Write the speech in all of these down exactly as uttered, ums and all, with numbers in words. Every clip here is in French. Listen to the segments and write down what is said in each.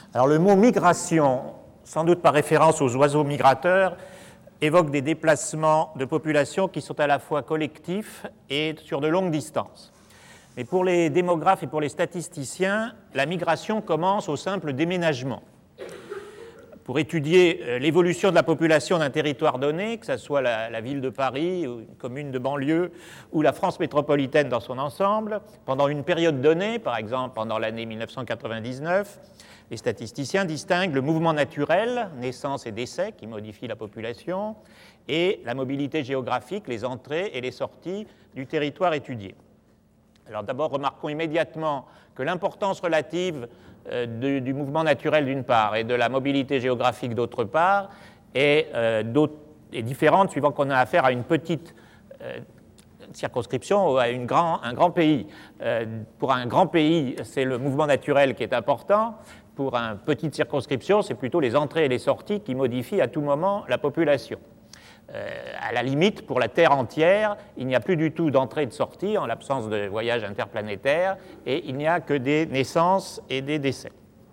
Alors le mot migration, sans doute par référence aux oiseaux migrateurs, évoque des déplacements de population qui sont à la fois collectifs et sur de longues distances. Mais pour les démographes et pour les statisticiens, la migration commence au simple déménagement. Pour étudier l'évolution de la population d'un territoire donné, que ce soit la, la ville de Paris, ou une commune de banlieue, ou la France métropolitaine dans son ensemble, pendant une période donnée, par exemple pendant l'année mille neuf cent quatre-vingt-dix-neuf, les statisticiens distinguent le mouvement naturel, naissance et décès, qui modifie la population, et la mobilité géographique, les entrées et les sorties du territoire étudié. Alors d'abord, remarquons immédiatement que l'importance relative euh, du, du mouvement naturel d'une part et de la mobilité géographique d'autre part est, euh, est différente suivant qu'on a affaire à une petite euh, circonscription ou à une grand, un grand pays. Euh, pour un grand pays, c'est le mouvement naturel qui est important. Pour une petite circonscription, c'est plutôt les entrées et les sorties qui modifient à tout moment la population. Euh, à la limite, pour la Terre entière, il n'y a plus du tout d'entrée et de sortie en l'absence de voyages interplanétaires et il n'y a que des naissances et des décès.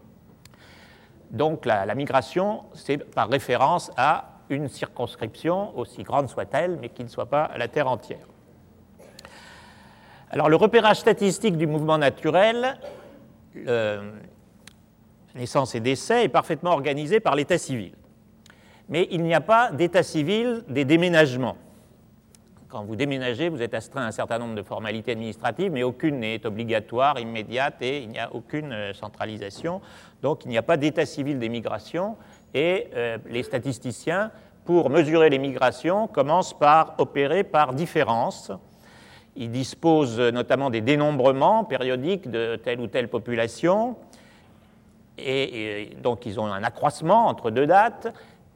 Donc la, la migration, c'est par référence à une circonscription, aussi grande soit-elle, mais qui ne soit pas la Terre entière. Alors le repérage statistique du mouvement naturel, le, naissance et décès, est parfaitement organisé par l'état civil. Mais il n'y a pas d'état civil des déménagements. Quand vous déménagez, vous êtes astreint à un certain nombre de formalités administratives, mais aucune n'est obligatoire, immédiate, et il n'y a aucune centralisation. Donc il n'y a pas d'état civil des migrations, et euh, les statisticiens, pour mesurer les migrations, commencent par opérer par différence. Ils disposent notamment des dénombrements périodiques de telle ou telle population, et, et donc ils ont un accroissement entre deux dates.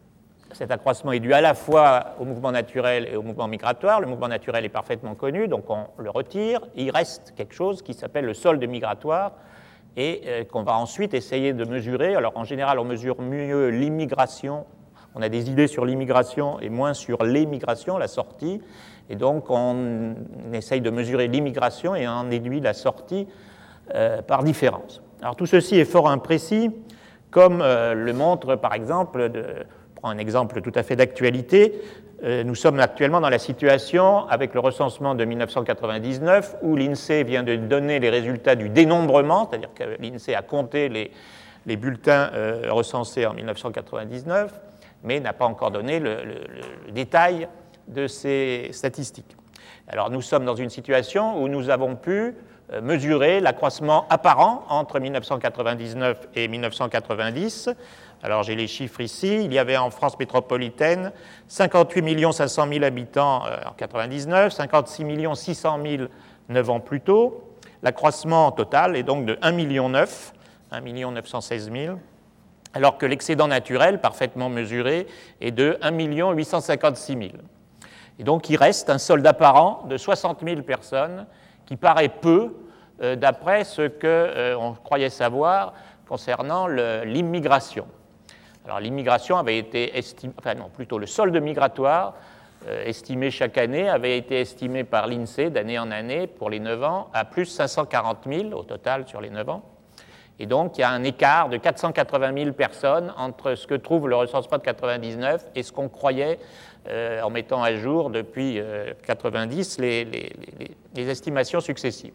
Cet accroissement est dû à la fois au mouvement naturel et au mouvement migratoire. Le mouvement naturel est parfaitement connu, donc on le retire. Il reste quelque chose qui s'appelle le solde migratoire et euh, qu'on va ensuite essayer de mesurer. Alors en général, on mesure mieux l'immigration. On a des idées sur l'immigration et moins sur l'émigration, la sortie. Et donc on essaye de mesurer l'immigration et on déduit la sortie euh, par différence. Alors tout ceci est fort imprécis, comme euh, le montre par exemple... De, Je prends un exemple tout à fait d'actualité. Euh, nous sommes actuellement dans la situation avec le recensement de mille neuf cent quatre-vingt-dix-neuf où l'INSEE vient de donner les résultats du dénombrement, c'est-à-dire que l'INSEE a compté les, les bulletins euh, recensés en mille neuf cent quatre-vingt-dix-neuf, mais n'a pas encore donné le, le, le détail de ces statistiques. Alors nous sommes dans une situation où nous avons pu euh, mesurer l'accroissement apparent entre mille neuf cent quatre-vingt-dix-neuf et mille neuf cent quatre-vingt-dix. Alors j'ai les chiffres ici. Il y avait en France métropolitaine cinquante-huit millions cinq cent mille habitants en mille neuf cent quatre-vingt-dix-neuf, cinquante-six millions six cent mille neuf ans plus tôt. L'accroissement total est donc de un million neuf, un million neuf cent seize mille, alors que l'excédent naturel, parfaitement mesuré, est de un million huit cent cinquante-six mille. Et donc il reste un solde apparent de soixante mille personnes, qui paraît peu euh, d'après ce qu'on euh, croyait savoir concernant le, l'immigration. Alors l'immigration avait été estimée, enfin non, plutôt le solde migratoire euh, estimé chaque année avait été estimé par l'INSEE d'année en année pour les neuf ans à plus cinq cent quarante mille au total sur les neuf ans. Et donc il y a un écart de quatre cent quatre-vingt mille personnes entre ce que trouve le recensement de quatre-vingt-dix-neuf et ce qu'on croyait euh, en mettant à jour depuis euh, quatre-vingt-dix les, les, les, les estimations successives.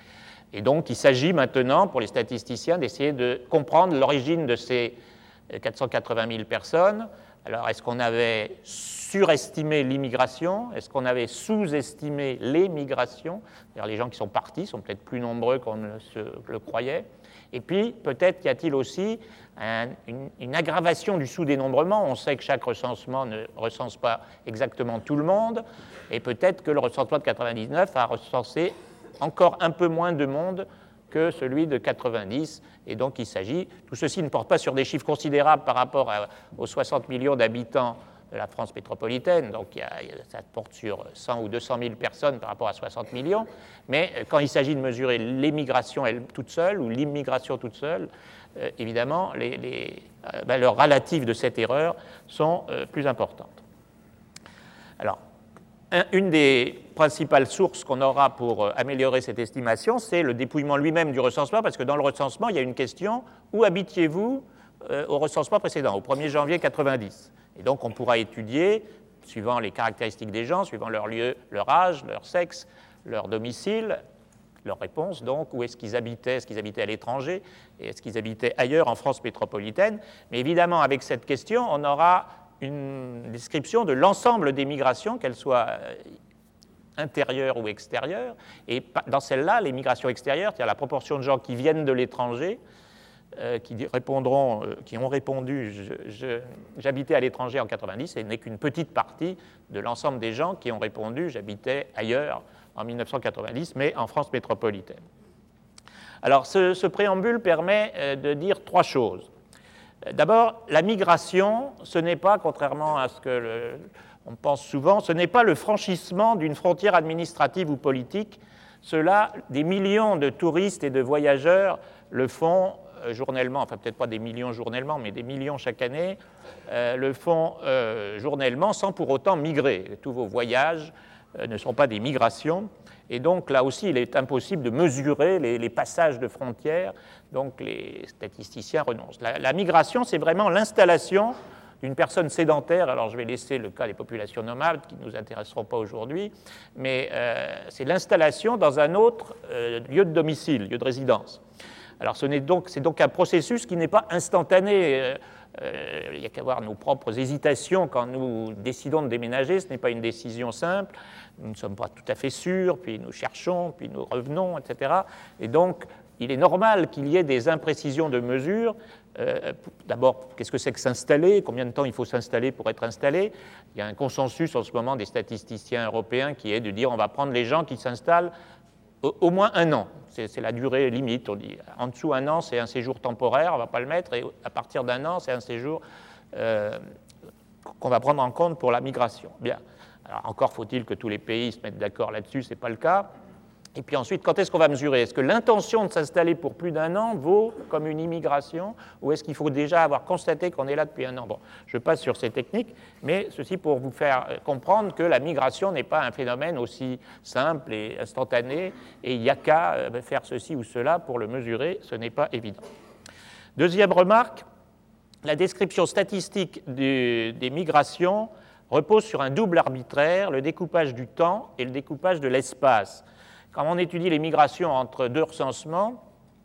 Et donc il s'agit maintenant pour les statisticiens d'essayer de comprendre l'origine de ces quatre cent quatre-vingt mille personnes. Alors, est-ce qu'on avait surestimé l'immigration? Est-ce qu'on avait sous-estimé les migrations? C'est-à-dire les gens qui sont partis sont peut-être plus nombreux qu'on ne se le croyait. Et puis, peut-être y a-t-il aussi un, une, une aggravation du sous-dénombrement. On sait que chaque recensement ne recense pas exactement tout le monde. Et peut-être que le recensement de quatre-vingt-dix-neuf a recensé encore un peu moins de monde que celui de quatre-vingt-dix, et donc il s'agit, tout ceci ne porte pas sur des chiffres considérables par rapport à, aux soixante millions d'habitants de la France métropolitaine, donc il y a, ça porte sur cent ou deux cent mille personnes par rapport à soixante millions, mais quand il s'agit de mesurer l'émigration elle toute seule ou l'immigration toute seule, euh, évidemment, les, les euh, valeurs relatives de cette erreur sont euh, plus importantes. Alors, une des principales sources qu'on aura pour améliorer cette estimation, c'est le dépouillement lui-même du recensement, parce que dans le recensement, il y a une question, où habitiez-vous euh, au recensement précédent, au premier janvier quatre-vingt-dix? Et donc on pourra étudier, suivant les caractéristiques des gens, suivant leur lieu, leur âge, leur sexe, leur domicile, leur réponse, donc, où est-ce qu'ils habitaient, est-ce qu'ils habitaient à l'étranger, et est-ce qu'ils habitaient ailleurs en France métropolitaine. Mais évidemment, avec cette question, on aura une description de l'ensemble des migrations, qu'elles soient intérieures ou extérieures, et dans celle-là, les migrations extérieures, c'est-à-dire la proportion de gens qui viennent de l'étranger, euh, qui répondront, euh, qui ont répondu je, je, j'habitais à l'étranger en quatre-vingt-dix, et n'est qu'une petite partie de l'ensemble des gens qui ont répondu j'habitais ailleurs en mille neuf cent quatre-vingt-dix, mais en France métropolitaine. Alors, ce, ce préambule permet euh, de dire trois choses. D'abord, la migration, ce n'est pas, contrairement à ce que le, on pense souvent, ce n'est pas le franchissement d'une frontière administrative ou politique. Cela, des millions de touristes et de voyageurs le font journellement, enfin peut-être pas des millions journellement, mais des millions chaque année, euh, le font euh, journellement sans pour autant migrer. Tous vos voyages euh, ne sont pas des migrations. Et donc là aussi, il est impossible de mesurer les, les passages de frontières, donc les statisticiens renoncent. La, la migration, c'est vraiment l'installation d'une personne sédentaire. Alors je vais laisser le cas des populations nomades qui ne nous intéresseront pas aujourd'hui, mais euh, c'est l'installation dans un autre euh, lieu de domicile, lieu de résidence. Alors ce n'est donc, c'est donc un processus qui n'est pas instantané. Euh, euh, il n'y a qu'à voir nos propres hésitations quand nous décidons de déménager, ce n'est pas une décision simple. Nous ne sommes pas tout à fait sûrs, puis nous cherchons, puis nous revenons, et cetera. Et donc, il est normal qu'il y ait des imprécisions de mesure. Euh, D'abord, qu'est-ce que c'est que s'installer? Combien de temps il faut s'installer pour être installé? Il y a un consensus en ce moment des statisticiens européens qui est de dire on va prendre les gens qui s'installent au, au moins un an. C'est la durée limite. On dit en dessous un an, c'est un séjour temporaire, on ne va pas le mettre, et à partir d'un an, c'est un séjour euh, qu'on va prendre en compte pour la migration. Bien. Alors encore faut-il que tous les pays se mettent d'accord là-dessus, ce n'est pas le cas. Et puis ensuite, quand est-ce qu'on va mesurer? Est-ce que l'intention de s'installer pour plus d'un an vaut comme une immigration, ou est-ce qu'il faut déjà avoir constaté qu'on est là depuis un an? Bon, je passe sur ces techniques, mais ceci pour vous faire comprendre que la migration n'est pas un phénomène aussi simple et instantané, et il n'y a qu'à faire ceci ou cela pour le mesurer, ce n'est pas évident. Deuxième remarque, la description statistique du, des migrations repose sur un double arbitraire, le découpage du temps et le découpage de l'espace. Quand on étudie les migrations entre deux recensements,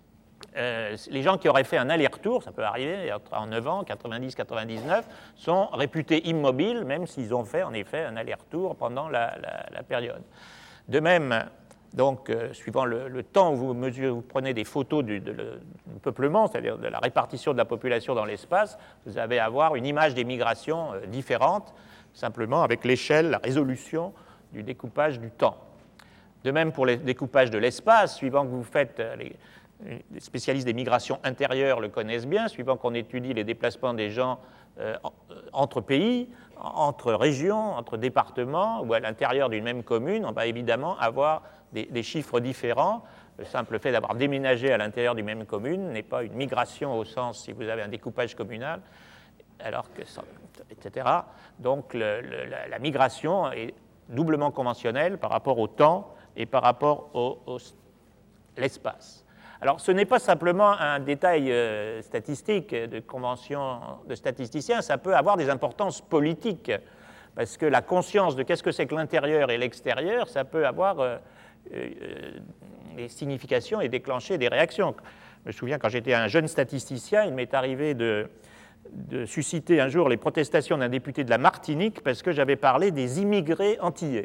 euh, les gens qui auraient fait un aller-retour, ça peut arriver en neuf ans, quatre-vingt-dix quatre-vingt-dix-neuf, sont réputés immobiles, même s'ils ont fait en effet un aller-retour pendant la, la, la période. De même, donc, euh, suivant le, le temps où vous, mesurez, vous prenez des photos du, de, de, du peuplement, c'est-à-dire de la répartition de la population dans l'espace, vous allez avoir une image des migrations euh, différente, simplement avec l'échelle, la résolution du découpage du temps. De même pour le découpage de l'espace, suivant que vous faites, les, les spécialistes des migrations intérieures le connaissent bien, suivant qu'on étudie les déplacements des gens euh, entre pays, entre régions, entre départements ou à l'intérieur d'une même commune, on va évidemment avoir des, des chiffres différents. Le simple fait d'avoir déménagé à l'intérieur d'une même commune n'est pas une migration au sens si vous avez un découpage communal, alors que, et cetera. Donc le, le, la, la migration est doublement conventionnelle par rapport au temps et par rapport au, au l'espace. Alors, ce n'est pas simplement un détail euh, statistique de convention de statisticiens, ça peut avoir des importances politiques, parce que la conscience de qu'est-ce que c'est que l'intérieur et l'extérieur, ça peut avoir euh, euh, des significations et déclencher des réactions. Je me souviens, quand j'étais un jeune statisticien, il m'est arrivé de, de susciter un jour les protestations d'un député de la Martinique parce que j'avais parlé des immigrés antillais.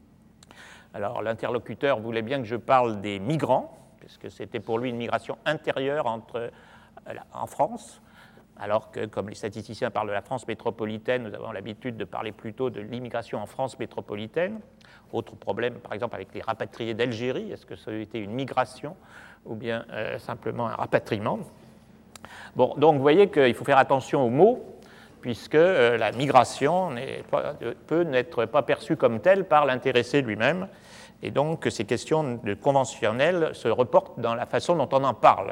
Alors l'interlocuteur voulait bien que je parle des migrants, parce que c'était pour lui une migration intérieure entre, en France, alors que, comme les statisticiens parlent de la France métropolitaine, nous avons l'habitude de parler plutôt de l'immigration en France métropolitaine. Autre problème, par exemple, avec les rapatriés d'Algérie, est-ce que ça a été une migration ou bien euh, simplement un rapatriement? Bon, donc vous voyez qu'il faut faire attention aux mots, puisque euh, la migration pas, peut n'être pas perçue comme telle par l'intéressé lui-même, et donc ces questions de conventionnelles se reportent dans la façon dont on en parle.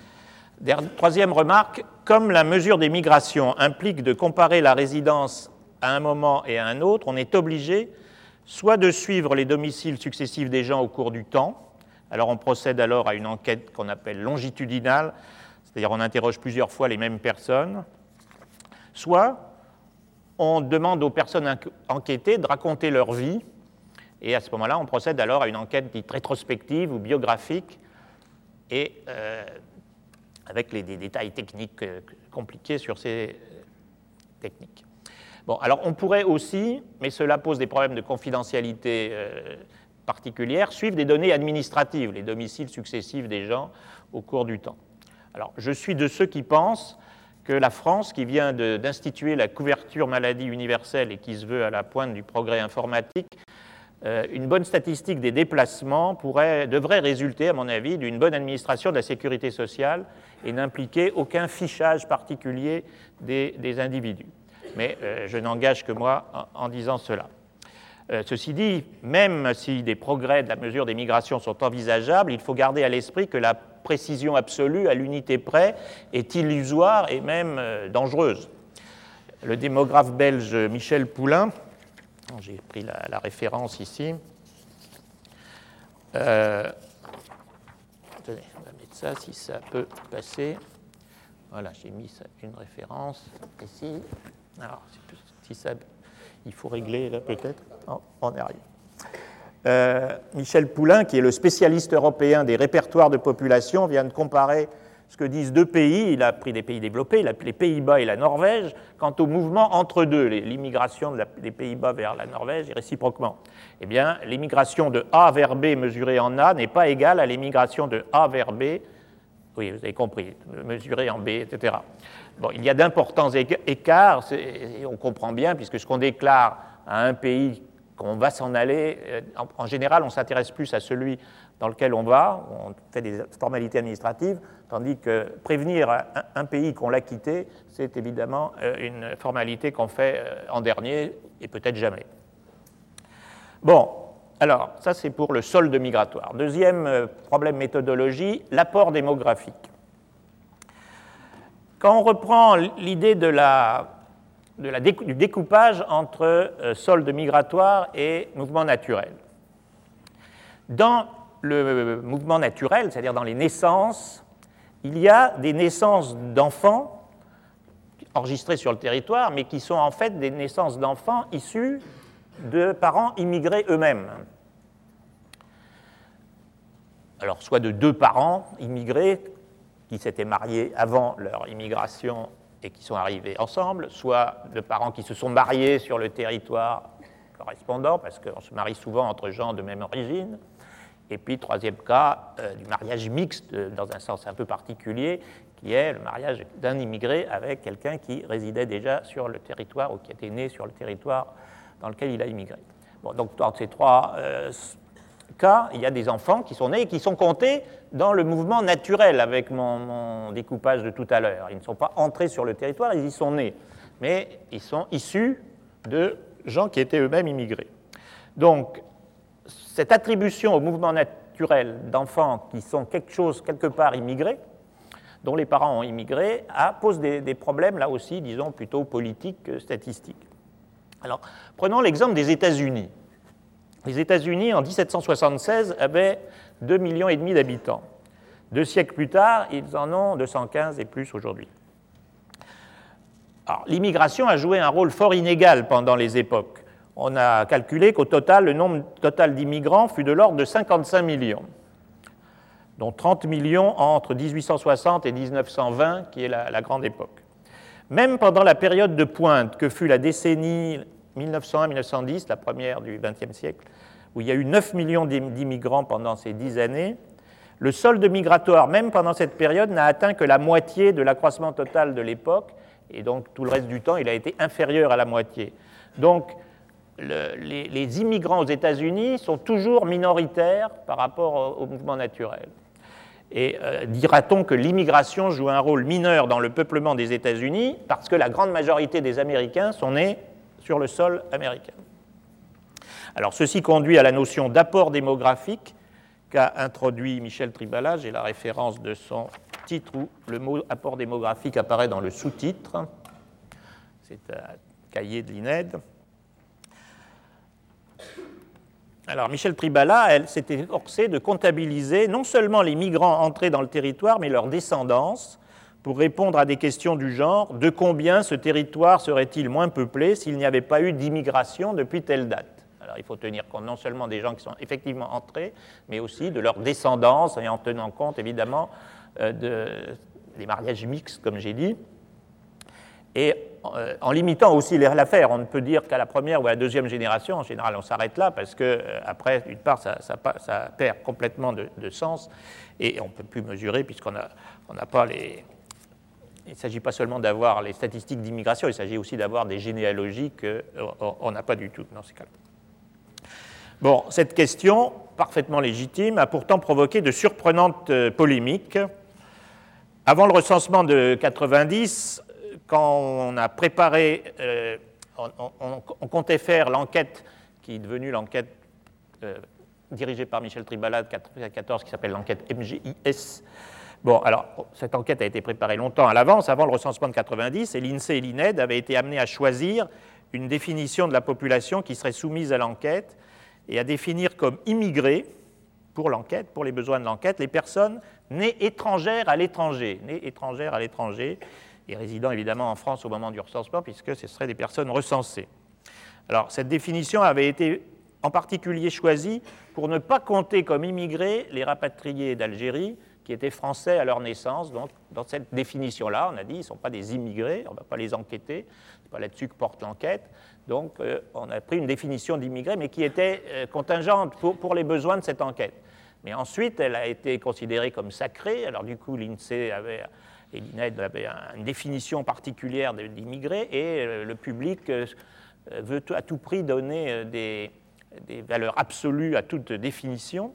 Troisième remarque, comme la mesure des migrations implique de comparer la résidence à un moment et à un autre, on est obligé soit de suivre les domiciles successifs des gens au cours du temps. Alors on procède alors à une enquête qu'on appelle longitudinale, c'est-à-dire on interroge plusieurs fois les mêmes personnes, soit on demande aux personnes enquêtées de raconter leur vie, et à ce moment-là, on procède alors à une enquête dite rétrospective ou biographique, et euh, avec les, des détails techniques euh, compliqués sur ces euh, techniques. Bon, alors on pourrait aussi, mais cela pose des problèmes de confidentialité euh, particulière, suivre des données administratives, les domiciles successifs des gens au cours du temps. Alors, je suis de ceux qui pensent que la France, qui vient de, d'instituer la couverture maladie universelle et qui se veut à la pointe du progrès informatique, euh, une bonne statistique des déplacements pourrait, devrait résulter, à mon avis, d'une bonne administration de la sécurité sociale et n'impliquer aucun fichage particulier des, des individus. Mais euh, je n'engage que moi en, en disant cela. Euh, ceci dit, même si des progrès de la mesure des migrations sont envisageables, il faut garder à l'esprit que la précision absolue, à l'unité près, est illusoire et même euh, dangereuse. Le démographe belge Michel Poulain, j'ai pris la, la référence ici, euh, attendez, on va mettre ça si ça peut passer. Voilà, j'ai mis ça, une référence ici. Alors, si ça, il faut régler là peut-être. Oh, on est arrivé. Euh, Michel Poulain, qui est le spécialiste européen des répertoires de population, vient de comparer ce que disent deux pays. Il a pris des pays développés, il a pris les Pays-Bas et la Norvège, quant au mouvement entre deux, l'immigration de la, des Pays-Bas vers la Norvège et réciproquement. Eh bien, l'immigration de A vers B mesurée en A n'est pas égale à l'immigration de A vers B, oui, vous avez compris, mesurée en B, et cetera. Bon, il y a d'importants écarts, et on comprend bien, puisque ce qu'on déclare à un pays qu'on va s'en aller, en général, on s'intéresse plus à celui dans lequel on va, on fait des formalités administratives, tandis que prévenir un pays qu'on l'a quitté, c'est évidemment une formalité qu'on fait en dernier et peut-être jamais. Bon, alors, ça c'est pour le solde migratoire. Deuxième problème méthodologie, l'apport démographique. Quand on reprend l'idée de la, de la décou- du découpage entre euh, solde migratoire et mouvement naturel, dans le mouvement naturel, c'est-à-dire dans les naissances, il y a des naissances d'enfants enregistrés sur le territoire, mais qui sont en fait des naissances d'enfants issus de parents immigrés eux-mêmes. Alors, soit de deux parents immigrés qui s'étaient mariés avant leur immigration et qui sont arrivés ensemble, soit de parents qui se sont mariés sur le territoire correspondant, parce qu'on se marie souvent entre gens de même origine. Et puis, troisième cas, euh, du mariage mixte, dans un sens un peu particulier, qui est le mariage d'un immigré avec quelqu'un qui résidait déjà sur le territoire ou qui était né sur le territoire dans lequel il a immigré. Bon, donc, dans ces trois euh, cas, il y a des enfants qui sont nés et qui sont comptés dans le mouvement naturel, avec mon, mon découpage de tout à l'heure. Ils ne sont pas entrés sur le territoire, ils y sont nés, mais ils sont issus de gens qui étaient eux-mêmes immigrés. Donc, cette attribution au mouvement naturel d'enfants qui sont quelque chose, quelque part immigrés, dont les parents ont immigré, a, pose des, des problèmes, là aussi, disons, plutôt politiques que statistiques. Alors, prenons l'exemple des États-Unis. Les États-Unis, en dix-sept cent soixante-seize, avaient deux virgule cinq millions d'habitants. Deux siècles plus tard, ils en ont deux cent quinze et plus aujourd'hui. Alors, l'immigration a joué un rôle fort inégal pendant les époques. On a calculé qu'au total, le nombre total d'immigrants fut de l'ordre de cinquante-cinq millions, dont trente millions entre dix-huit cent soixante et dix-neuf cent vingt, qui est la, la grande époque. Même pendant la période de pointe que fut la décennie mille neuf cent un à mille neuf cent dix, la première du vingtième siècle, où il y a eu neuf millions d'immigrants pendant ces dix années, le solde migratoire, même pendant cette période, n'a atteint que la moitié de l'accroissement total de l'époque, et donc tout le reste du temps, il a été inférieur à la moitié. Donc, le, les, les immigrants aux États-Unis sont toujours minoritaires par rapport au, au mouvement naturel. Et euh, dira-t-on que l'immigration joue un rôle mineur dans le peuplement des États-Unis parce que la grande majorité des Américains sont nés sur le sol américain. Alors, ceci conduit à la notion d'apport démographique qu'a introduit Michel Tribala. J'ai la référence de son titre où le mot apport démographique apparaît dans le sous-titre. C'est à cahier de l'I N E D. Alors, Michel Tribala, elle s'était efforcée de comptabiliser non seulement les migrants entrés dans le territoire, mais leur descendance, pour répondre à des questions du genre « De combien ce territoire serait-il moins peuplé s'il n'y avait pas eu d'immigration depuis telle date ?» Alors, il faut tenir compte non seulement des gens qui sont effectivement entrés, mais aussi de leur descendance, et en tenant compte, évidemment, euh, de, des mariages mixtes, comme j'ai dit. Et euh, en limitant aussi l'affaire, on ne peut dire qu'à la première ou à la deuxième génération, en général on s'arrête là, parce qu'après, euh, d'une part, ça, ça, ça perd complètement de, de sens, et on ne peut plus mesurer, puisqu'on n'a on n'a pas les... Il ne s'agit pas seulement d'avoir les statistiques d'immigration, il s'agit aussi d'avoir des généalogies qu'on n'a pas du tout dans ces cas-là. Bon, cette question, parfaitement légitime, a pourtant provoqué de surprenantes polémiques. Avant le recensement de quatre-vingt-dix, quand on a préparé, euh, on, on, on comptait faire l'enquête qui est devenue l'enquête euh, dirigée par Michel Tribala de quatre-vingt-quatorze, qui s'appelle l'enquête M G I S. Bon, alors, cette enquête a été préparée longtemps à l'avance, avant le recensement de quatre-vingt-dix, et l'INSEE et l'I N E D avaient été amenés à choisir une définition de la population qui serait soumise à l'enquête et à définir comme immigrés, pour l'enquête, pour les besoins de l'enquête, les personnes nées étrangères à l'étranger, nées étrangères à l'étranger, et résidant évidemment en France au moment du recensement, puisque ce seraient des personnes recensées. Alors, cette définition avait été en particulier choisie pour ne pas compter comme immigrés les rapatriés d'Algérie qui étaient français à leur naissance. Donc, dans cette définition-là, on a dit qu'ils ne sont pas des immigrés, on ne va pas les enquêter, ce n'est pas là-dessus que porte l'enquête. Donc, euh, on a pris une définition d'immigrés, mais qui était euh, contingente pour, pour les besoins de cette enquête. Mais ensuite, elle a été considérée comme sacrée. Alors, du coup, l'INSEE avait... et l'I N E D avait une définition particulière d'immigrés, et le public veut à tout prix donner des, des valeurs absolues à toute définition.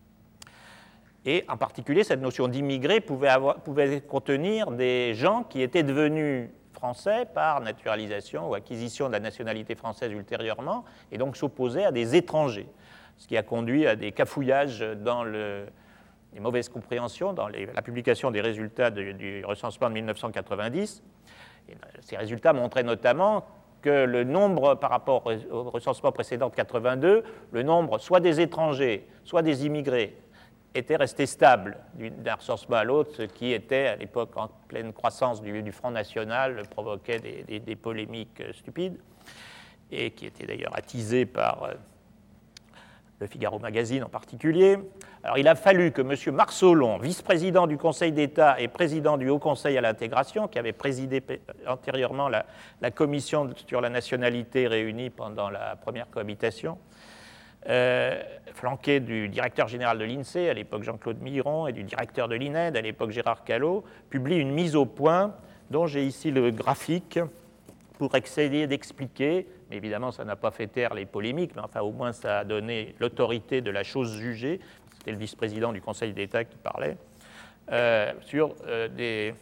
Et en particulier, cette notion d'immigré pouvait, avoir, pouvait contenir des gens qui étaient devenus français par naturalisation ou acquisition de la nationalité française ultérieurement, et donc s'opposaient à des étrangers, ce qui a conduit à des cafouillages dans le... des mauvaises compréhensions dans les, la publication des résultats de, du recensement de mille neuf cent quatre-vingt-dix. Et ces résultats montraient notamment que le nombre, par rapport au recensement précédent de quatre-vingt-deux, le nombre soit des étrangers, soit des immigrés, était resté stable d'un recensement à l'autre, ce qui était, à l'époque, en pleine croissance du, du Front National, provoquait des, des, des polémiques stupides, et qui était d'ailleurs attisé par... Euh, le Figaro Magazine en particulier. Alors, il a fallu que M. Marsolon, vice-président du Conseil d'État et président du Haut Conseil à l'intégration, qui avait présidé antérieurement la, la commission sur la nationalité réunie pendant la première cohabitation, euh, flanqué du directeur général de l'INSEE, à l'époque Jean-Claude Miron, et du directeur de l'I N E D, à l'époque Gérard Callot, publie une mise au point dont j'ai ici le graphique pour essayer d'expliquer. Mais évidemment, ça n'a pas fait taire les polémiques, mais enfin, au moins, ça a donné l'autorité de la chose jugée. C'était le vice-président du Conseil d'État qui parlait, euh, sur euh, des...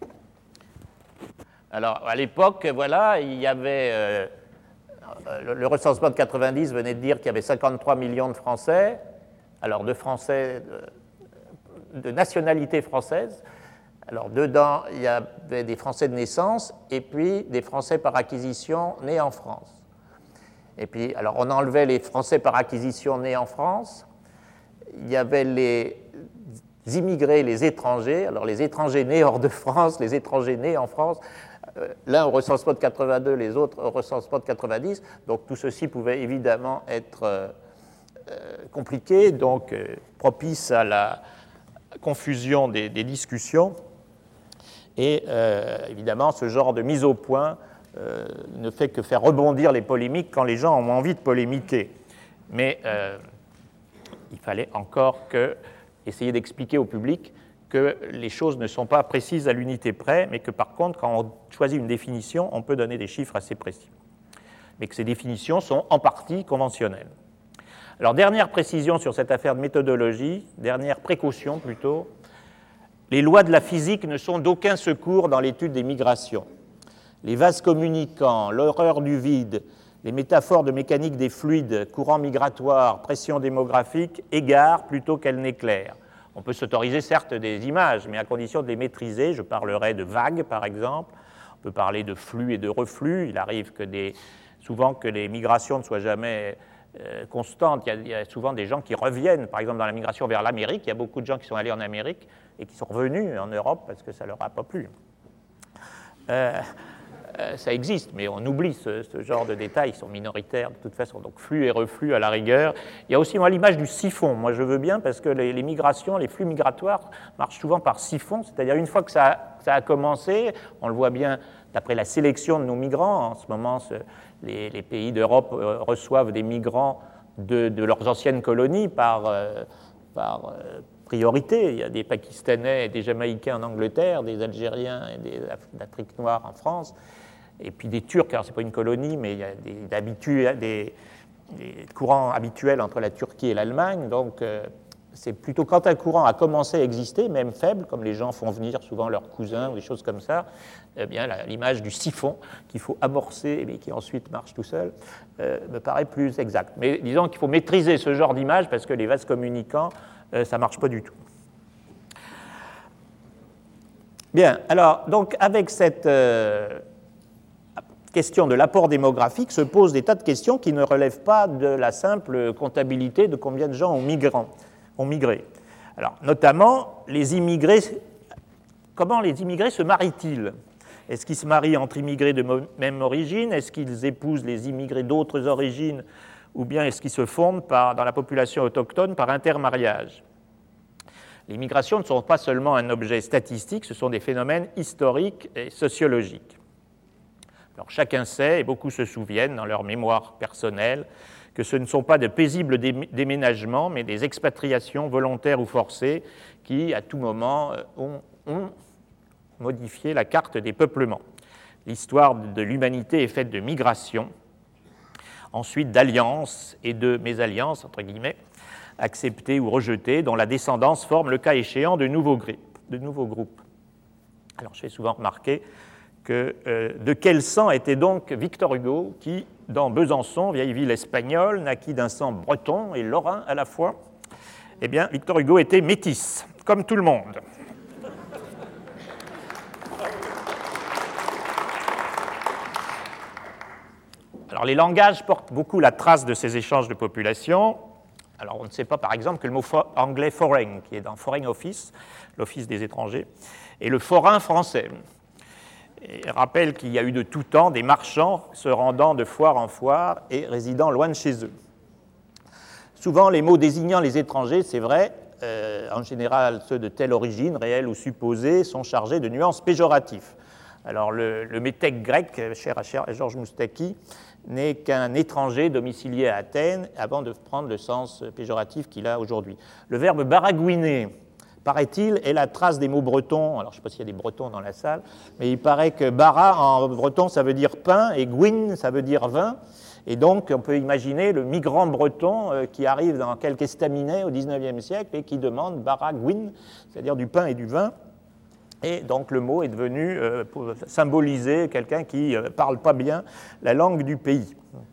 Alors, à l'époque, voilà, il y avait... Euh, le, le recensement de quatre-vingt-dix venait de dire qu'il y avait cinquante-trois millions de Français, alors de Français de, de nationalité française. Alors, dedans, il y avait des Français de naissance et puis des Français par acquisition nés en France. Et puis, alors, on enlevait les Français par acquisition nés en France. Il y avait les immigrés, les étrangers. Alors, les étrangers nés hors de France, les étrangers nés en France. Euh, L'un au recensement de quatre-vingt-deux, les autres au recensement de quatre-vingt-dix. Donc, tout ceci pouvait évidemment être euh, compliqué, donc euh, propice à la confusion des, des discussions. Et euh, évidemment, ce genre de mise au point euh, ne fait que faire rebondir les polémiques quand les gens ont envie de polémiquer. Mais euh, il fallait encore que, essayer d'expliquer au public que les choses ne sont pas précises à l'unité près, mais que par contre, quand on choisit une définition, on peut donner des chiffres assez précis. Mais que ces définitions sont en partie conventionnelles. Alors, dernière précision sur cette affaire de méthodologie, dernière précaution plutôt. Les lois de la physique ne sont d'aucun secours dans l'étude des migrations. Les vases communicants, l'horreur du vide, les métaphores de mécanique des fluides, courants migratoires, pression démographique, égarent plutôt qu'elles n'éclairent. On peut s'autoriser certes des images, mais à condition de les maîtriser. Je parlerai de vagues, par exemple. On peut parler de flux et de reflux. Il arrive que des, souvent que les migrations ne soient jamais euh, constantes. Il y, a, il y a souvent des gens qui reviennent. Par exemple, dans la migration vers l'Amérique, il y a beaucoup de gens qui sont allés en Amérique et qui sont revenus en Europe parce que ça ne leur a pas plu. Euh, euh, ça existe, mais on oublie ce, ce genre de détails, ils sont minoritaires de toute façon. Donc flux et reflux à la rigueur. Il y a aussi moi l'image du siphon. Moi je veux bien parce que les, les migrations, les flux migratoires marchent souvent par siphon, c'est-à-dire une fois que ça a, ça a commencé, on le voit bien d'après la sélection de nos migrants. En ce moment, ce, les, les pays d'Europe euh, reçoivent des migrants de, de leurs anciennes colonies par, euh, par euh, priorité. Il y a des Pakistanais et des Jamaïcains en Angleterre, des Algériens et des d'Afrique noire en France, et puis des Turcs. Alors, ce n'est pas une colonie, mais il y a des, des, des, des courants habituels entre la Turquie et l'Allemagne. Donc, euh, c'est plutôt quand un courant a commencé à exister, même faible, comme les gens font venir souvent leurs cousins ou des choses comme ça, eh bien, la, l'image du siphon qu'il faut amorcer et qui ensuite marche tout seul euh, me paraît plus exacte. Mais disons qu'il faut maîtriser ce genre d'image parce que les vases communicants, euh, ça ne marche pas du tout. Bien, alors, donc, avec cette euh, question de l'apport démographique, se posent des tas de questions qui ne relèvent pas de la simple comptabilité de combien de gens ont, migrant, ont migré. Alors, notamment, les immigrés, comment les immigrés se marient-ils? Est-ce qu'ils se marient entre immigrés de même origine? Est-ce qu'ils épousent les immigrés d'autres origines? Ou bien est-ce qu'ils se fondent par, dans la population autochtone par intermariage? Les migrations ne sont pas seulement un objet statistique, ce sont des phénomènes historiques et sociologiques. Alors, chacun sait, et beaucoup se souviennent dans leur mémoire personnelle, que ce ne sont pas de paisibles déménagements, mais des expatriations volontaires ou forcées qui, à tout moment, ont, ont modifié la carte des peuplements. L'histoire de l'humanité est faite de migrations, ensuite d'alliances et de mésalliances, entre guillemets, acceptées ou rejetées, dont la descendance forme le cas échéant de nouveaux, de nouveaux groupes. Alors, je fais souvent remarquer que euh, de quel sang était donc Victor Hugo, qui, dans Besançon, vieille ville espagnole, naquit d'un sang breton et lorrain à la fois. Eh bien, Victor Hugo était métis, comme tout le monde. Alors, les langages portent beaucoup la trace de ces échanges de population. Alors, on ne sait pas, par exemple, que le mot anglais foreign, qui est dans Foreign Office, l'Office des étrangers, est le forain français. Et rappelle qu'il y a eu de tout temps des marchands se rendant de foire en foire et résidant loin de chez eux. Souvent, les mots désignant les étrangers, c'est vrai, euh, en général ceux de telle origine, réelle ou supposée, sont chargés de nuances péjoratives. Alors, le, le métèque grec, cher à Georges Moustaki, n'est qu'un étranger domicilié à Athènes avant de prendre le sens péjoratif qu'il a aujourd'hui. Le verbe baragouiner, paraît-il, est la trace des mots bretons. Alors, je ne sais pas s'il y a des bretons dans la salle, mais il paraît que bara, en breton, ça veut dire pain, et gouin, ça veut dire vin. Et donc, on peut imaginer le migrant breton euh, qui arrive dans quelques estaminets au dix-neuvième siècle et qui demande bara gouin, c'est-à-dire du pain et du vin. Et donc, le mot est devenu, euh, pour symboliser quelqu'un qui ne euh, parle pas bien la langue du pays.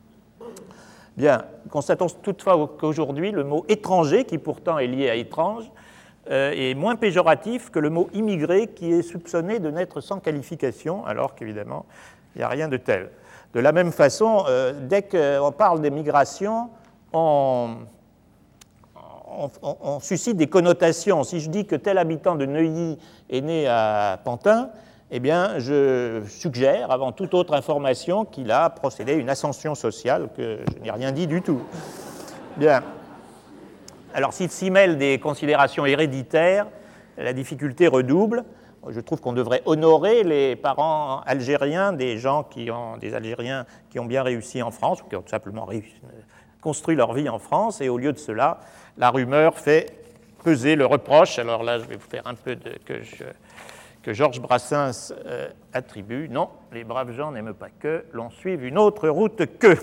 Bien, constatons toutefois qu'aujourd'hui, le mot étranger, qui pourtant est lié à étrange, euh, est moins péjoratif que le mot immigré, qui est soupçonné de n'être sans qualification, alors qu'évidemment, il n'y a rien de tel. De la même façon, euh, dès qu'on parle des migrations, on, on, on, on suscite des connotations. Si je dis que tel habitant de Neuilly est né à Pantin, eh bien, je suggère, avant toute autre information, qu'il a procédé à une ascension sociale, que je n'ai rien dit du tout. Bien. Alors, s'il s'y mêle des considérations héréditaires, la difficulté redouble. Je trouve qu'on devrait honorer les parents algériens des gens qui ont, des Algériens qui ont bien réussi en France, ou qui ont tout simplement réussi, construit leur vie en France, et au lieu de cela, la rumeur fait peser le reproche. Alors là, je vais vous faire un peu de que, je, que Georges Brassens euh, attribue. Non, les braves gens n'aiment pas que l'on suive une autre route qu'eux.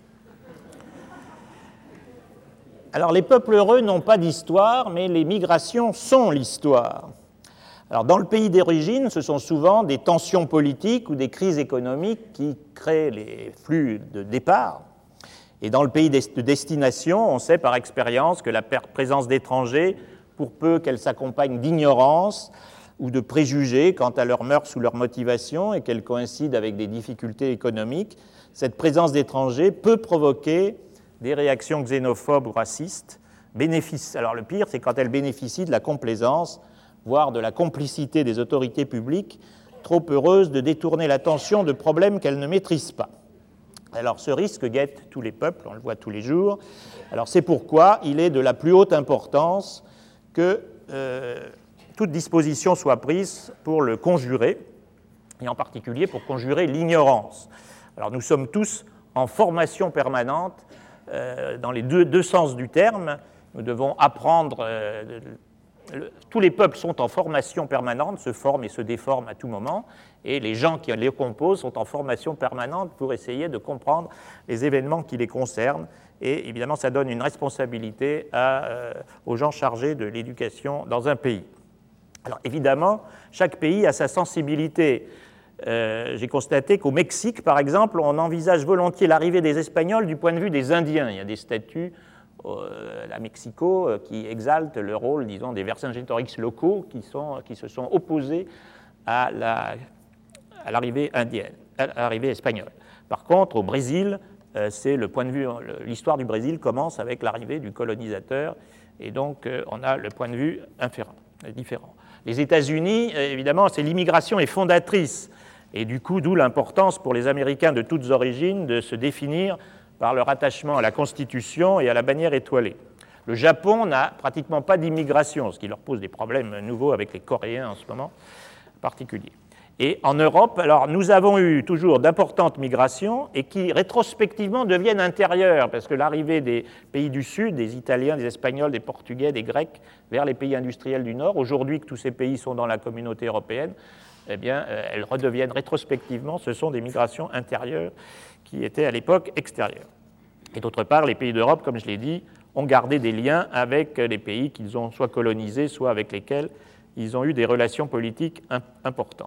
Alors, les peuples heureux n'ont pas d'histoire, mais les migrations sont l'histoire. Alors, dans le pays d'origine, ce sont souvent des tensions politiques ou des crises économiques qui créent les flux de départ. Et dans le pays de destination, on sait par expérience que la présence d'étrangers, pour peu qu'elle s'accompagne d'ignorance, ou de préjugés quant à leurs mœurs ou leurs motivations et qu'elles coïncident avec des difficultés économiques, cette présence d'étrangers peut provoquer des réactions xénophobes ou racistes. Bénéfice. Alors le pire, c'est quand elles bénéficient de la complaisance, voire de la complicité des autorités publiques, trop heureuses de détourner l'attention de problèmes qu'elles ne maîtrisent pas. Alors ce risque guette tous les peuples, on le voit tous les jours. Alors c'est pourquoi il est de la plus haute importance que euh, toute disposition soit prise pour le conjurer, et en particulier pour conjurer l'ignorance. Alors nous sommes tous en formation permanente euh, dans les deux, deux sens du terme. Nous devons apprendre, euh, le, tous les peuples sont en formation permanente, se forment et se déforment à tout moment, et les gens qui les composent sont en formation permanente pour essayer de comprendre les événements qui les concernent. Et évidemment, ça donne une responsabilité à, euh, aux gens chargés de l'éducation dans un pays. Alors évidemment, chaque pays a sa sensibilité. Euh, j'ai constaté qu'au Mexique, par exemple, on envisage volontiers l'arrivée des Espagnols du point de vue des Indiens. Il y a des statues euh, à Mexico euh, qui exaltent le rôle, disons, des Vercingétorix locaux qui, sont, qui se sont opposés à, la, à l'arrivée indienne, à l'arrivée espagnole. Par contre, au Brésil, euh, c'est le point de vue, l'histoire du Brésil commence avec l'arrivée du colonisateur, et donc euh, on a le point de vue inférent, différent. Les États-Unis, évidemment, c'est l'immigration est fondatrice, et du coup, d'où l'importance pour les Américains de toutes origines de se définir par leur attachement à la Constitution et à la bannière étoilée. Le Japon n'a pratiquement pas d'immigration, ce qui leur pose des problèmes nouveaux avec les Coréens en ce moment en particulier. Et en Europe, alors nous avons eu toujours d'importantes migrations et qui rétrospectivement deviennent intérieures, parce que l'arrivée des pays du Sud, des Italiens, des Espagnols, des Portugais, des Grecs, vers les pays industriels du Nord, aujourd'hui que tous ces pays sont dans la communauté européenne, eh bien, elles redeviennent rétrospectivement, ce sont des migrations intérieures qui étaient à l'époque extérieures. Et d'autre part, les pays d'Europe, comme je l'ai dit, ont gardé des liens avec les pays qu'ils ont soit colonisés, soit avec lesquels ils ont eu des relations politiques importantes.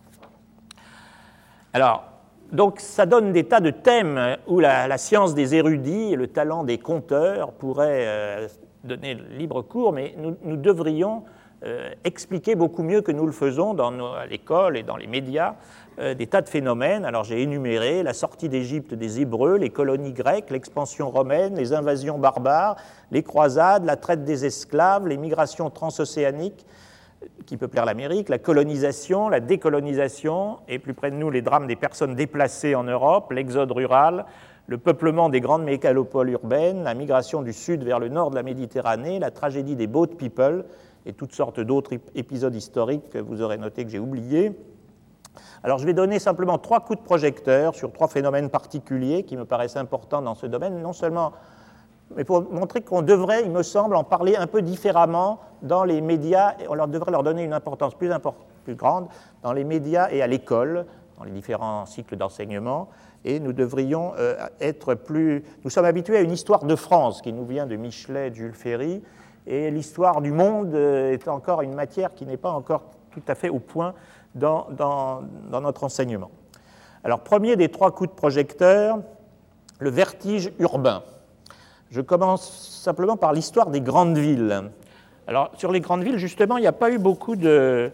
Alors, donc, ça donne des tas de thèmes où la, la science des érudits et le talent des conteurs pourraient euh, donner libre cours, mais nous, nous devrions euh, expliquer beaucoup mieux que nous le faisons dans nos, à l'école et dans les médias euh, des tas de phénomènes. Alors, j'ai énuméré la sortie d'Égypte des Hébreux, les colonies grecques, l'expansion romaine, les invasions barbares, les croisades, la traite des esclaves, les migrations transocéaniques qui peuplèrent l'Amérique, la colonisation, la décolonisation, et plus près de nous, les drames des personnes déplacées en Europe, l'exode rural, le peuplement des grandes mégalopoles urbaines, la migration du sud vers le nord de la Méditerranée, la tragédie des boat people, et toutes sortes d'autres épisodes historiques que vous aurez noté que j'ai oubliés. Alors, je vais donner simplement trois coups de projecteur sur trois phénomènes particuliers qui me paraissent importants dans ce domaine, non seulement mais pour montrer qu'on devrait, il me semble, en parler un peu différemment dans les médias, et on leur devrait leur donner une importance plus, import, plus grande dans les médias et à l'école, dans les différents cycles d'enseignement, et nous devrions euh, être plus... Nous sommes habitués à une histoire de France qui nous vient de Michelet, de Jules Ferry, et l'histoire du monde est encore une matière qui n'est pas encore tout à fait au point dans, dans, dans notre enseignement. Alors, premier des trois coups de projecteur, le vertige urbain. Je commence simplement par l'histoire des grandes villes. Alors, sur les grandes villes, justement, il n'y a pas eu beaucoup de,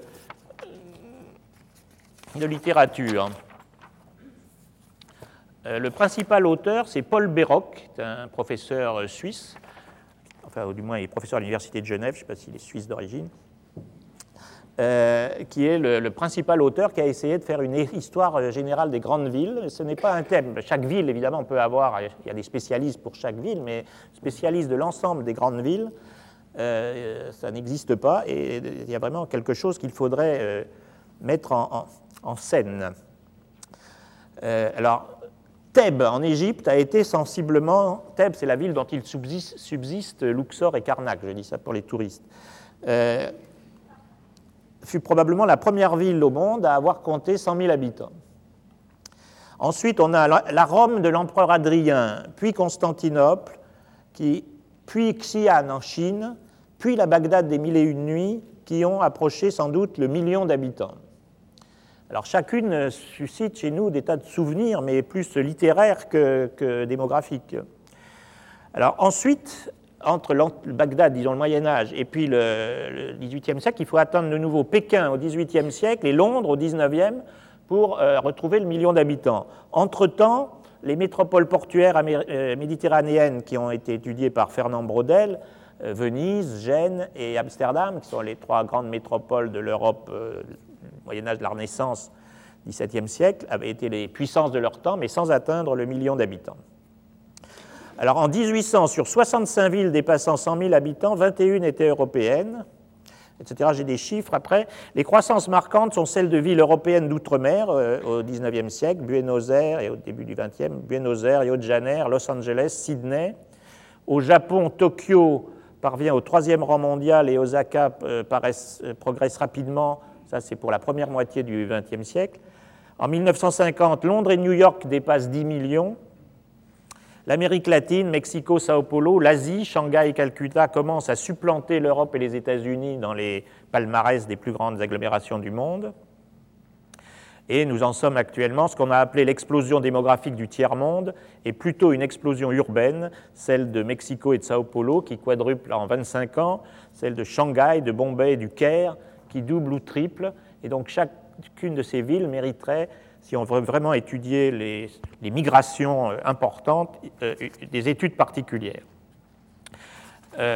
de littérature. Euh, le principal auteur, c'est Paul Béroc, un professeur suisse, enfin, ou du moins, il est professeur à l'Université de Genève, je ne sais pas s'il est suisse d'origine, euh, qui est le, le principal auteur qui a essayé de faire une histoire générale des grandes villes. Ce n'est pas un thème. Chaque ville, évidemment, peut avoir, il y a des spécialistes pour chaque ville, mais spécialistes de l'ensemble des grandes villes, euh, ça n'existe pas, et il y a vraiment quelque chose qu'il faudrait euh, mettre en, en, en scène. Euh, alors, Thèbes, en Égypte, a été sensiblement... Thèbes, c'est la ville dont il subsiste, subsiste Luxor et Karnak, je dis ça pour les touristes. Euh, fut probablement la première ville au monde à avoir compté cent mille habitants. Ensuite, on a la Rome de l'empereur Adrien, puis Constantinople, qui, puis Xi'an en Chine, puis la Bagdad des Mille et Une Nuits, qui ont approché sans doute le million d'habitants. Alors chacune suscite chez nous des tas de souvenirs, mais plus littéraires que, que démographiques. Alors ensuite, entre le Bagdad, disons le Moyen-Âge, et puis le dix-huitième siècle, il faut attendre de nouveau Pékin au dix-huitième siècle et Londres au dix-neuvième pour euh, retrouver le million d'habitants. Entre-temps, les métropoles portuaires euh, méditerranéennes qui ont été étudiées par Fernand Braudel, euh, Venise, Gênes et Amsterdam, qui sont les trois grandes métropoles de l'Europe euh, Moyen-Âge de la Renaissance, dix-septième siècle, avaient été les puissances de leur temps, mais sans atteindre le million d'habitants. Alors en dix-huit cents, sur soixante-cinq villes dépassant cent mille habitants, vingt et une étaient européennes, et cetera. J'ai des chiffres après. Les croissances marquantes sont celles de villes européennes d'outre-mer euh, au dix-neuvième siècle, Buenos Aires, et au début du vingtième, Buenos Aires, Rio de Janeiro, Los Angeles, Sydney. Au Japon, Tokyo parvient au troisième rang mondial et Osaka euh, paraissent, euh, progresse rapidement. Ça, c'est pour la première moitié du vingtième siècle. En mille neuf cent cinquante, Londres et New York dépassent dix millions. L'Amérique latine, Mexico, Sao Paulo, l'Asie, Shanghai et Calcutta commencent à supplanter l'Europe et les États-Unis dans les palmarès des plus grandes agglomérations du monde. Et nous en sommes actuellement, ce qu'on a appelé l'explosion démographique du tiers-monde est plutôt une explosion urbaine, celle de Mexico et de Sao Paulo qui quadruple en vingt-cinq ans, celle de Shanghai, de Bombay et du Caire qui double ou triple. Et donc chacune de ces villes mériterait, si on veut vraiment étudier les, les migrations importantes, euh, des études particulières. Euh,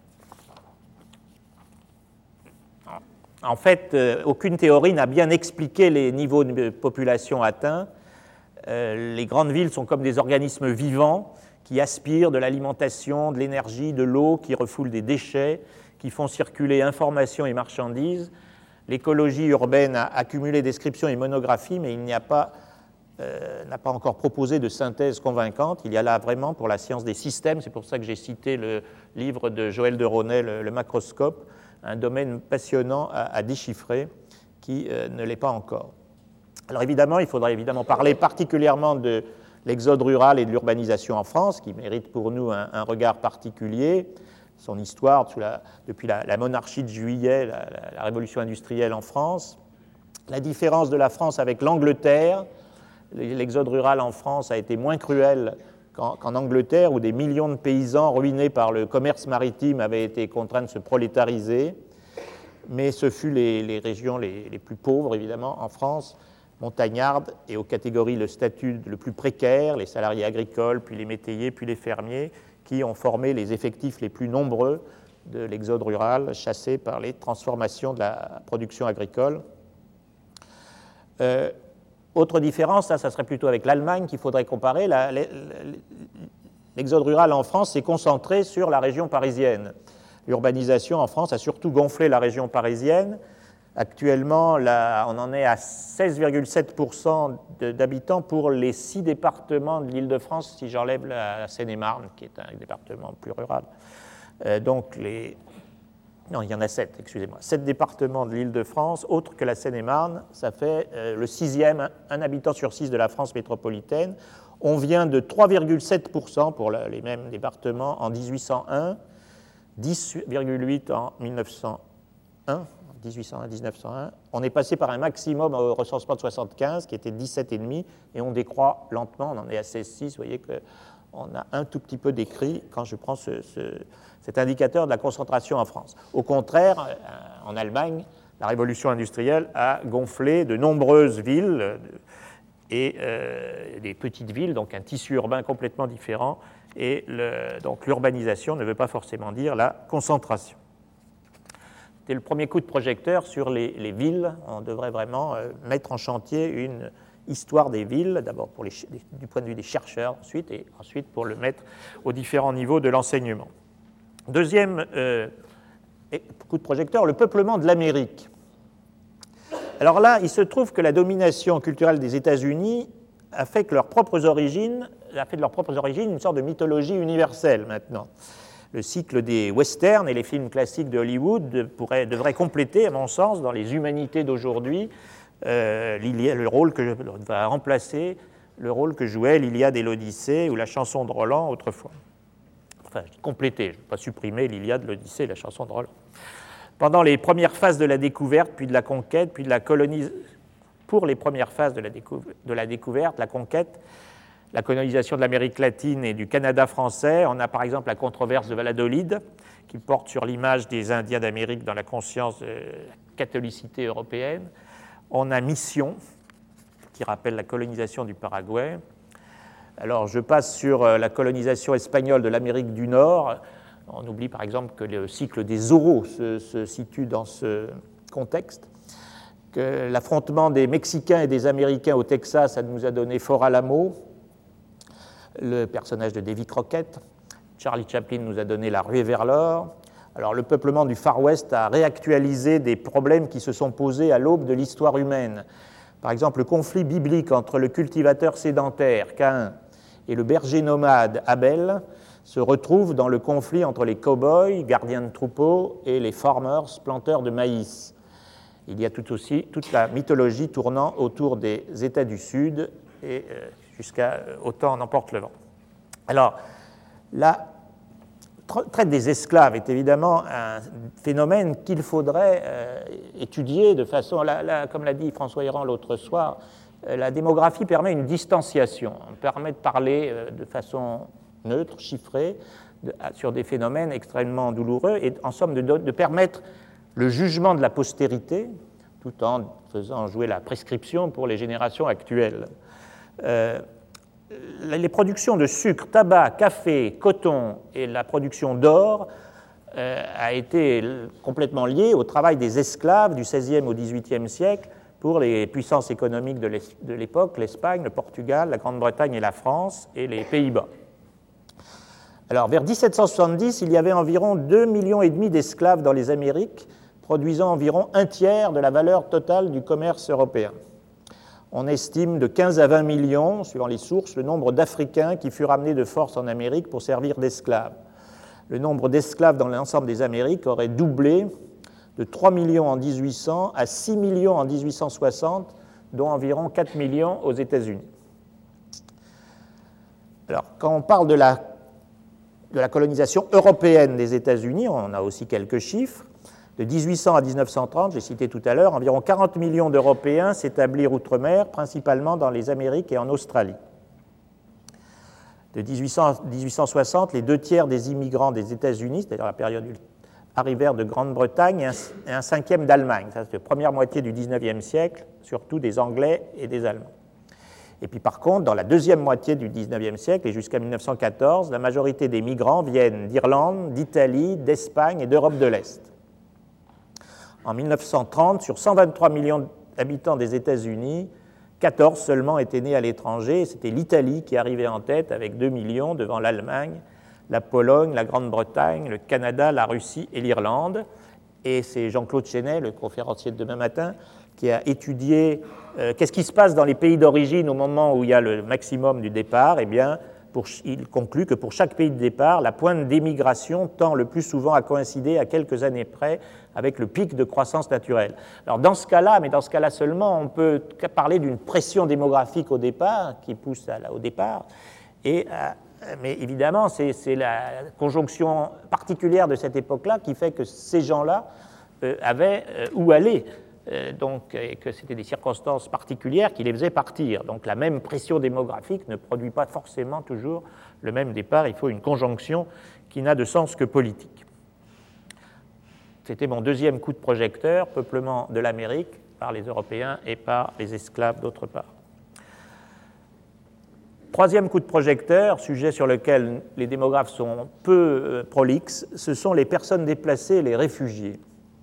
en fait, euh, aucune théorie n'a bien expliqué les niveaux de population atteints. Euh, les grandes villes sont comme des organismes vivants qui aspirent de l'alimentation, de l'énergie, de l'eau, qui refoulent des déchets, qui font circuler informations et marchandises. L'écologie urbaine a accumulé descriptions et monographies, mais il n'y a pas, euh, n'a pas encore proposé de synthèse convaincante. Il y a là vraiment, pour la science des systèmes, c'est pour ça que j'ai cité le livre de Joël de Ronet, le, le macroscope, un domaine passionnant à, à déchiffrer qui euh, ne l'est pas encore. Alors évidemment, il faudrait évidemment parler particulièrement de l'exode rural et de l'urbanisation en France, qui mérite pour nous un, un regard particulier. Son histoire sous la, depuis la, la monarchie de Juillet, la, la, la révolution industrielle en France, la différence de la France avec l'Angleterre. L'exode rural en France a été moins cruel qu'en, qu'en Angleterre, où des millions de paysans ruinés par le commerce maritime avaient été contraints de se prolétariser. Mais ce fut les, les régions les, les plus pauvres, évidemment, en France, montagnardes, et aux catégories le statut le plus précaire, les salariés agricoles, puis les métayers, puis les fermiers, qui ont formé les effectifs les plus nombreux de l'exode rural, chassés par les transformations de la production agricole. Euh, autre différence, ça, ça serait plutôt avec l'Allemagne qu'il faudrait comparer. La, la, l'exode rural en France s'est concentré sur la région parisienne. L'urbanisation en France a surtout gonflé la région parisienne. Actuellement, là, on en est à seize virgule sept pour cent d'habitants pour les six départements de l'Île-de-France, si j'enlève la Seine-et-Marne, qui est un département plus rural. Euh, donc, les... Non, il y en a sept, excusez-moi. Sept départements de l'Île-de-France, autres que la Seine-et-Marne, ça fait euh, le sixième, un habitant sur six de la France métropolitaine. On vient de trois virgule sept pour cent pour la, les mêmes départements en dix-huit cent un, dix virgule huit pour cent en mille neuf cent un, dix-huit cent un à dix-neuf cent un. On est passé par un maximum au recensement de soixante-quinze, qui était dix-sept virgule cinq, et on décroît lentement, on en est à seize virgule six. Vous voyez qu'on a un tout petit peu décrit quand je prends ce, ce, cet indicateur de la concentration en France. Au contraire, en Allemagne, la révolution industrielle a gonflé de nombreuses villes et euh, des petites villes, donc un tissu urbain complètement différent, et le, donc l'urbanisation ne veut pas forcément dire la concentration. C'était le premier coup de projecteur sur les, les villes. On devrait vraiment euh, mettre en chantier une histoire des villes, d'abord pour les, du point de vue des chercheurs, ensuite, et ensuite pour le mettre aux différents niveaux de l'enseignement. Deuxième euh, coup de projecteur, le peuplement de l'Amérique. Alors là, il se trouve que la domination culturelle des États-Unis a fait que leurs propres origines, a fait de leurs propres origines une sorte de mythologie universelle maintenant. Le cycle des westerns et les films classiques de Hollywood pourrait, devrait compléter, à mon sens, dans les humanités d'aujourd'hui, euh, le rôle que va remplacer le rôle que jouait l'Iliade et l'Odyssée ou la chanson de Roland autrefois. Enfin, compléter, je ne vais pas supprimer l'Iliade, l'Odyssée et la chanson de Roland. Pendant les premières phases de la découverte, puis de la conquête, puis de la colonisation, pour les premières phases de la, décou... de la découverte, la conquête, la colonisation de l'Amérique latine et du Canada français. On a par exemple la controverse de Valladolid, qui porte sur l'image des Indiens d'Amérique dans la conscience de la catholicité européenne. On a Mission, qui rappelle la colonisation du Paraguay. Alors, je passe sur la colonisation espagnole de l'Amérique du Nord. On oublie par exemple que le cycle des Zorros se, se situe dans ce contexte, que l'affrontement des Mexicains et des Américains au Texas, ça nous a donné Fort Alamo, le personnage de Davy Crockett. Charlie Chaplin nous a donné La Ruée vers l'or. Alors, le peuplement du Far West a réactualisé des problèmes qui se sont posés à l'aube de l'histoire humaine. Par exemple, le conflit biblique entre le cultivateur sédentaire, Caïn, et le berger nomade, Abel, se retrouve dans le conflit entre les cow-boys, gardiens de troupeaux, et les farmers, planteurs de maïs. Il y a tout aussi toute la mythologie tournant autour des États du Sud, et euh, jusqu'à euh, autant en emporte le vent. Alors, la traite des esclaves est évidemment un phénomène qu'il faudrait euh, étudier de façon, la, la, comme l'a dit François Héran l'autre soir, euh, la démographie permet une distanciation, permet de parler euh, de façon neutre, chiffrée, de, sur des phénomènes extrêmement douloureux et en somme de, de permettre le jugement de la postérité tout en faisant jouer la prescription pour les générations actuelles. Euh, Les productions de sucre, tabac, café, coton et la production d'or euh, a été complètement liée au travail des esclaves du seizième au dix-huitième siècle pour les puissances économiques de l'époque, l'Espagne, le Portugal, la Grande-Bretagne et la France et les Pays-Bas. Alors, vers dix-sept cent soixante-dix, il y avait environ deux millions et demi d'esclaves dans les Amériques, produisant environ un tiers de la valeur totale du commerce européen. On estime de quinze à vingt millions, suivant les sources, le nombre d'Africains qui furent amenés de force en Amérique pour servir d'esclaves. Le nombre d'esclaves dans l'ensemble des Amériques aurait doublé de trois millions en mille huit cents à six millions en mille huit cent soixante, dont environ quatre millions aux États-Unis. Alors, quand on parle de la, de la colonisation européenne des États-Unis, on a aussi quelques chiffres. De mille huit cents à mille neuf cent trente, j'ai cité tout à l'heure, environ quarante millions d'Européens s'établirent outre-mer, principalement dans les Amériques et en Australie. De mille huit cents à mille huit cent soixante, les deux tiers des immigrants des États-Unis, c'est-à-dire la période arrivèrent de Grande-Bretagne et un, et un cinquième d'Allemagne. Ça, c'est la première moitié du dix-neuvième siècle, surtout des Anglais et des Allemands. Et puis par contre, dans la deuxième moitié du dix-neuvième siècle et jusqu'à mille neuf cent quatorze, la majorité des migrants viennent d'Irlande, d'Italie, d'Espagne et d'Europe de l'Est. En mille neuf cent trente, sur cent vingt-trois millions d'habitants des États-Unis, quatorze seulement étaient nés à l'étranger. C'était l'Italie qui arrivait en tête avec deux millions devant l'Allemagne, la Pologne, la Grande-Bretagne, le Canada, la Russie et l'Irlande. Et c'est Jean-Claude Chenet, le conférencier de demain matin, qui a étudié euh, qu'est-ce qui se passe dans les pays d'origine au moment où il y a le maximum du départ. Eh bien, pour, il conclut que pour chaque pays de départ, la pointe d'émigration tend le plus souvent à coïncider à quelques années près avec le pic de croissance naturelle. Alors dans ce cas-là, mais dans ce cas-là seulement, on peut parler d'une pression démographique au départ, qui pousse à, au départ, et, euh, mais évidemment, c'est, c'est la conjonction particulière de cette époque-là qui fait que ces gens-là euh, avaient euh, où aller, euh, donc, et que c'était des circonstances particulières qui les faisaient partir. Donc la même pression démographique ne produit pas forcément toujours le même départ, il faut une conjonction qui n'a de sens que politique. C'était mon deuxième coup de projecteur, peuplement de l'Amérique par les Européens et par les esclaves d'autre part. Troisième coup de projecteur, sujet sur lequel les démographes sont peu prolixes, ce sont les personnes déplacées et les réfugiés.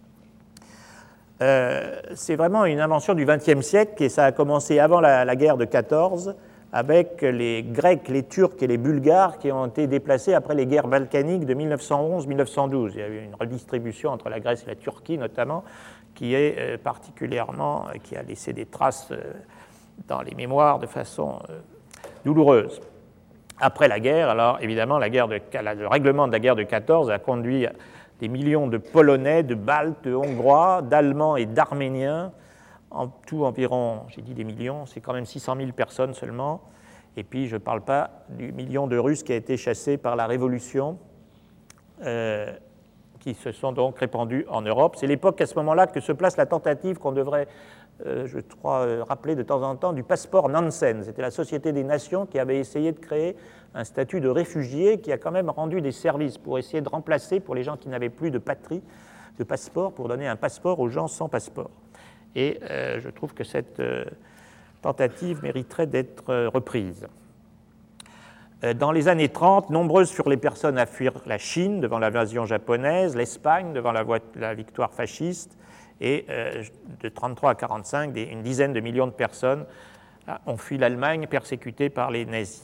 Euh, c'est vraiment une invention du vingtième siècle et ça a commencé avant la, la guerre de quatorze avec les Grecs, les Turcs et les Bulgares qui ont été déplacés après les guerres balkaniques de mille neuf cent onze à mille neuf cent douze. Il y a eu une redistribution entre la Grèce et la Turquie notamment qui est particulièrement, qui a laissé des traces dans les mémoires de façon douloureuse. Après la guerre, alors évidemment, la guerre de, le règlement de la guerre de quatorze a conduit à des millions de Polonais, de Baltes, de Hongrois, d'Allemands et d'Arméniens, en tout environ, j'ai dit des millions, c'est quand même six cent mille personnes seulement, et puis je ne parle pas du million de Russes qui a été chassé par la Révolution, euh, qui se sont donc répandus en Europe. C'est l'époque à ce moment-là que se place la tentative qu'on devrait euh, je crois euh, rappeler de temps en temps, du passeport Nansen. C'était la Société des Nations qui avait essayé de créer un statut de réfugié qui a quand même rendu des services pour essayer de remplacer, pour les gens qui n'avaient plus de patrie, de passeport, pour donner un passeport aux gens sans passeport. Et euh, je trouve que cette euh, tentative mériterait d'être euh, reprise. Dans les années trente, nombreuses furent les personnes à fuir la Chine devant l'invasion japonaise, l'Espagne devant la, la victoire fasciste, et euh, de trente-trois à quarante-cinq, des, une dizaine de millions de personnes ont fui l'Allemagne persécutées par les nazis.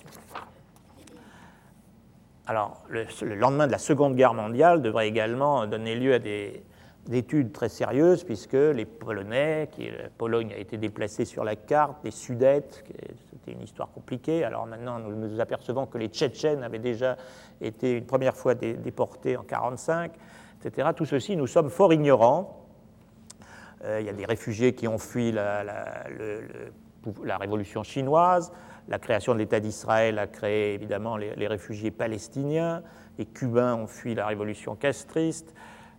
Alors, le, le lendemain de la Seconde Guerre mondiale devrait également donner lieu à des, des études très sérieuses, puisque les Polonais, qui, la Pologne a été déplacée sur la carte, les Sudètes, c'était une histoire compliquée. Alors maintenant, nous nous apercevons que les Tchétchènes avaient déjà été une première fois dé, déportés en mille neuf cent quarante-cinq, et cetera. Tout ceci, nous sommes fort ignorants. Euh, il y a des réfugiés qui ont fui la, la, le, le, la révolution chinoise. La création de l'État d'Israël a créé évidemment les, les réfugiés palestiniens. Les Cubains ont fui la révolution castriste.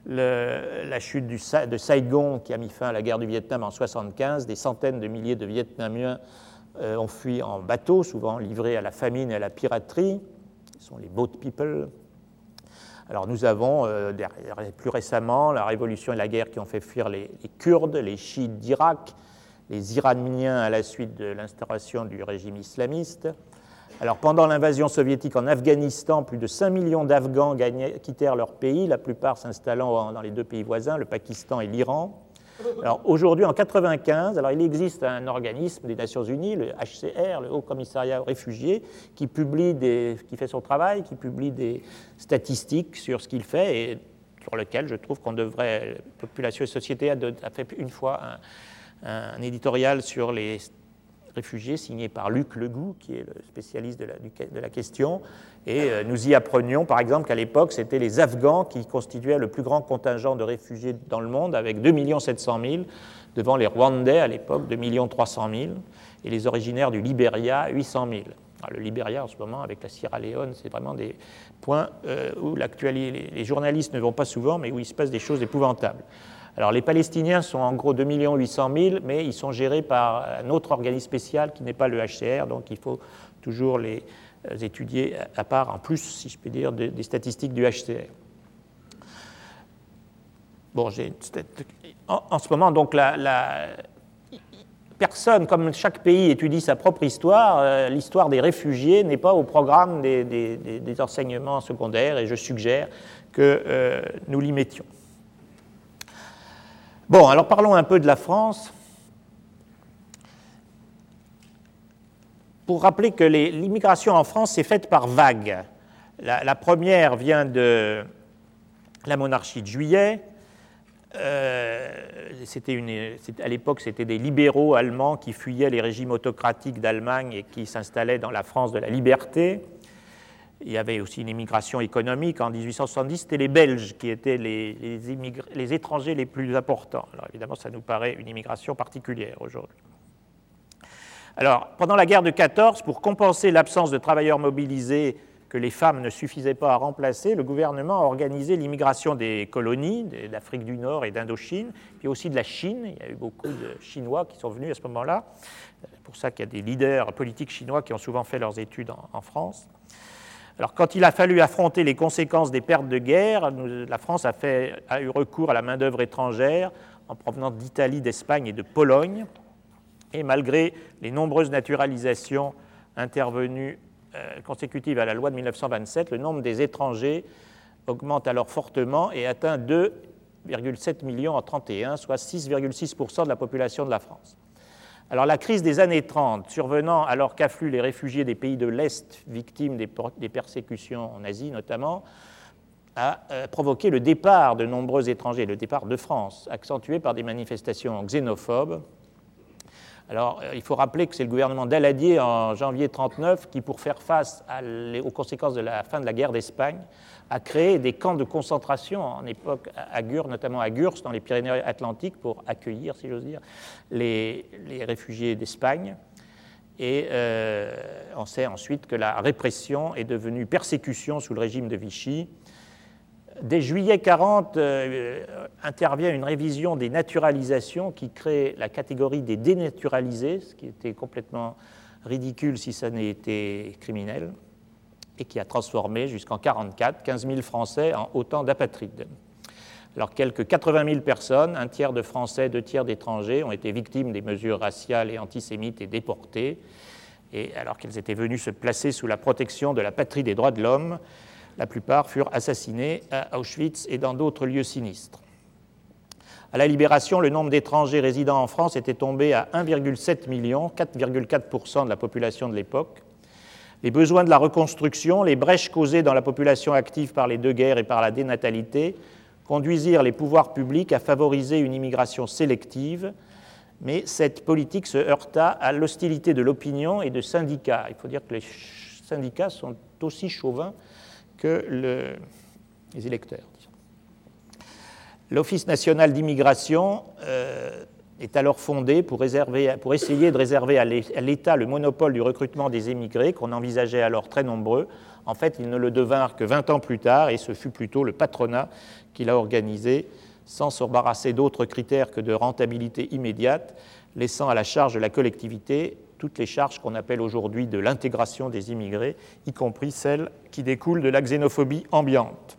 Le, la chute du, de Saigon qui a mis fin à la guerre du Vietnam en mille neuf cent soixante-quinze. Des centaines de milliers de Vietnamiens euh, ont fui en bateau, souvent livrés à la famine et à la piraterie. Ce sont les boat people. Alors nous avons euh, plus récemment la révolution et la guerre qui ont fait fuir les, les Kurdes, les chiites d'Irak, les Iraniens à la suite de l'instauration du régime islamiste. Alors pendant l'invasion soviétique en Afghanistan, plus de cinq millions d'Afghans quittèrent leur pays, la plupart s'installant dans les deux pays voisins, le Pakistan et l'Iran. Alors aujourd'hui, en mille neuf cent quatre-vingt-quinze, alors il existe un organisme des Nations Unies, le H C R, le Haut Commissariat aux réfugiés, qui publie des, qui fait son travail, qui publie des statistiques sur ce qu'il fait et sur lequel je trouve qu'on devrait, Population et Société a, de, a fait une fois un, un éditorial sur les réfugiés signé par Luc Legout, qui est le spécialiste de la, de la question. Et nous y apprenions, par exemple, qu'à l'époque, c'était les Afghans qui constituaient le plus grand contingent de réfugiés dans le monde, avec deux millions sept cent mille, devant les Rwandais, à l'époque, deux millions trois cent mille, et les originaires du Libéria, huit cent mille. Alors, le Libéria, en ce moment, avec la Sierra Leone, c'est vraiment des points euh, où l'actualité, les journalistes ne vont pas souvent, mais où il se passe des choses épouvantables. Alors, les Palestiniens sont en gros deux millions huit cent mille, mais ils sont gérés par un autre organisme spécial qui n'est pas le H C R, donc il faut toujours les étudier à part, en plus, si je peux dire, des statistiques du H C R. Bon, j'ai, en, en ce moment, donc, la, la, personne, comme chaque pays étudie sa propre histoire, euh, l'histoire des réfugiés n'est pas au programme des, des, des, des enseignements secondaires, et je suggère que euh, nous l'y mettions. Bon, alors parlons un peu de la France. Pour rappeler que les, l'immigration en France s'est faite par vagues. La, la première vient de la monarchie de Juillet. Euh, c'était une, c'était, à l'époque, c'était des libéraux allemands qui fuyaient les régimes autocratiques d'Allemagne et qui s'installaient dans la France de la liberté. Il y avait aussi une immigration économique. En dix-huit cent soixante-dix, c'était les Belges qui étaient les, les, immigr... les étrangers les plus importants. Alors évidemment, ça nous paraît une immigration particulière aujourd'hui. Alors, pendant la guerre de quatorze, pour compenser l'absence de travailleurs mobilisés que les femmes ne suffisaient pas à remplacer, le gouvernement a organisé l'immigration des colonies d'Afrique du Nord et d'Indochine, puis aussi de la Chine. Il y a eu beaucoup de Chinois qui sont venus à ce moment-là. C'est pour ça qu'il y a des leaders politiques chinois qui ont souvent fait leurs études en, en France. Alors, quand il a fallu affronter les conséquences des pertes de guerre, nous, la France a, fait, a eu recours à la main-d'œuvre étrangère en provenance d'Italie, d'Espagne et de Pologne. Et malgré les nombreuses naturalisations intervenues euh, consécutives à la loi de mille neuf cent vingt-sept, le nombre des étrangers augmente alors fortement et atteint deux virgule sept millions en trente et un, soit six virgule six pour cent de la population de la France. Alors la crise des années trente, survenant alors qu'affluent les réfugiés des pays de l'Est, victimes des, des persécutions en Asie notamment, a euh, provoqué le départ de nombreux étrangers, le départ de France, accentué par des manifestations xénophobes. Alors, il faut rappeler que c'est le gouvernement Daladier en janvier mille neuf cent trente-neuf qui, pour faire face à les, aux conséquences de la fin de la guerre d'Espagne, a créé des camps de concentration en époque à Gurs, notamment à Gurs, dans les Pyrénées-Atlantiques, pour accueillir, si j'ose dire, les, les réfugiés d'Espagne. Et euh, on sait ensuite que la répression est devenue persécution sous le régime de Vichy. dès juillet mille neuf cent quarante, euh, intervient une révision des naturalisations qui crée la catégorie des dénaturalisés, ce qui était complètement ridicule si ça n'ait été criminel, et qui a transformé jusqu'en mille neuf cent quarante-quatre quinze mille Français en autant d'apatrides. Alors, quelques quatre-vingt mille personnes, un tiers de Français, deux tiers d'étrangers, ont été victimes des mesures raciales et antisémites et déportées. Et alors qu'elles étaient venues se placer sous la protection de la patrie des droits de l'homme, la plupart furent assassinés à Auschwitz et dans d'autres lieux sinistres. À la Libération, le nombre d'étrangers résidant en France était tombé à un virgule sept million, quatre virgule quatre pour cent de la population de l'époque. Les besoins de la reconstruction, les brèches causées dans la population active par les deux guerres et par la dénatalité conduisirent les pouvoirs publics à favoriser une immigration sélective, mais cette politique se heurta à l'hostilité de l'opinion et de syndicats. Il faut dire que les syndicats sont aussi chauvins que le, les électeurs. L'Office national d'immigration euh, est alors fondé pour, réserver, pour essayer de réserver à l'État le monopole du recrutement des émigrés, qu'on envisageait alors très nombreux. En fait, ils ne le devinrent que vingt ans plus tard, et ce fut plutôt le patronat qui l'a organisé, sans s'embarrasser d'autres critères que de rentabilité immédiate, laissant à la charge de la collectivité toutes les charges qu'on appelle aujourd'hui de l'intégration des immigrés, y compris celles qui découlent de la xénophobie ambiante.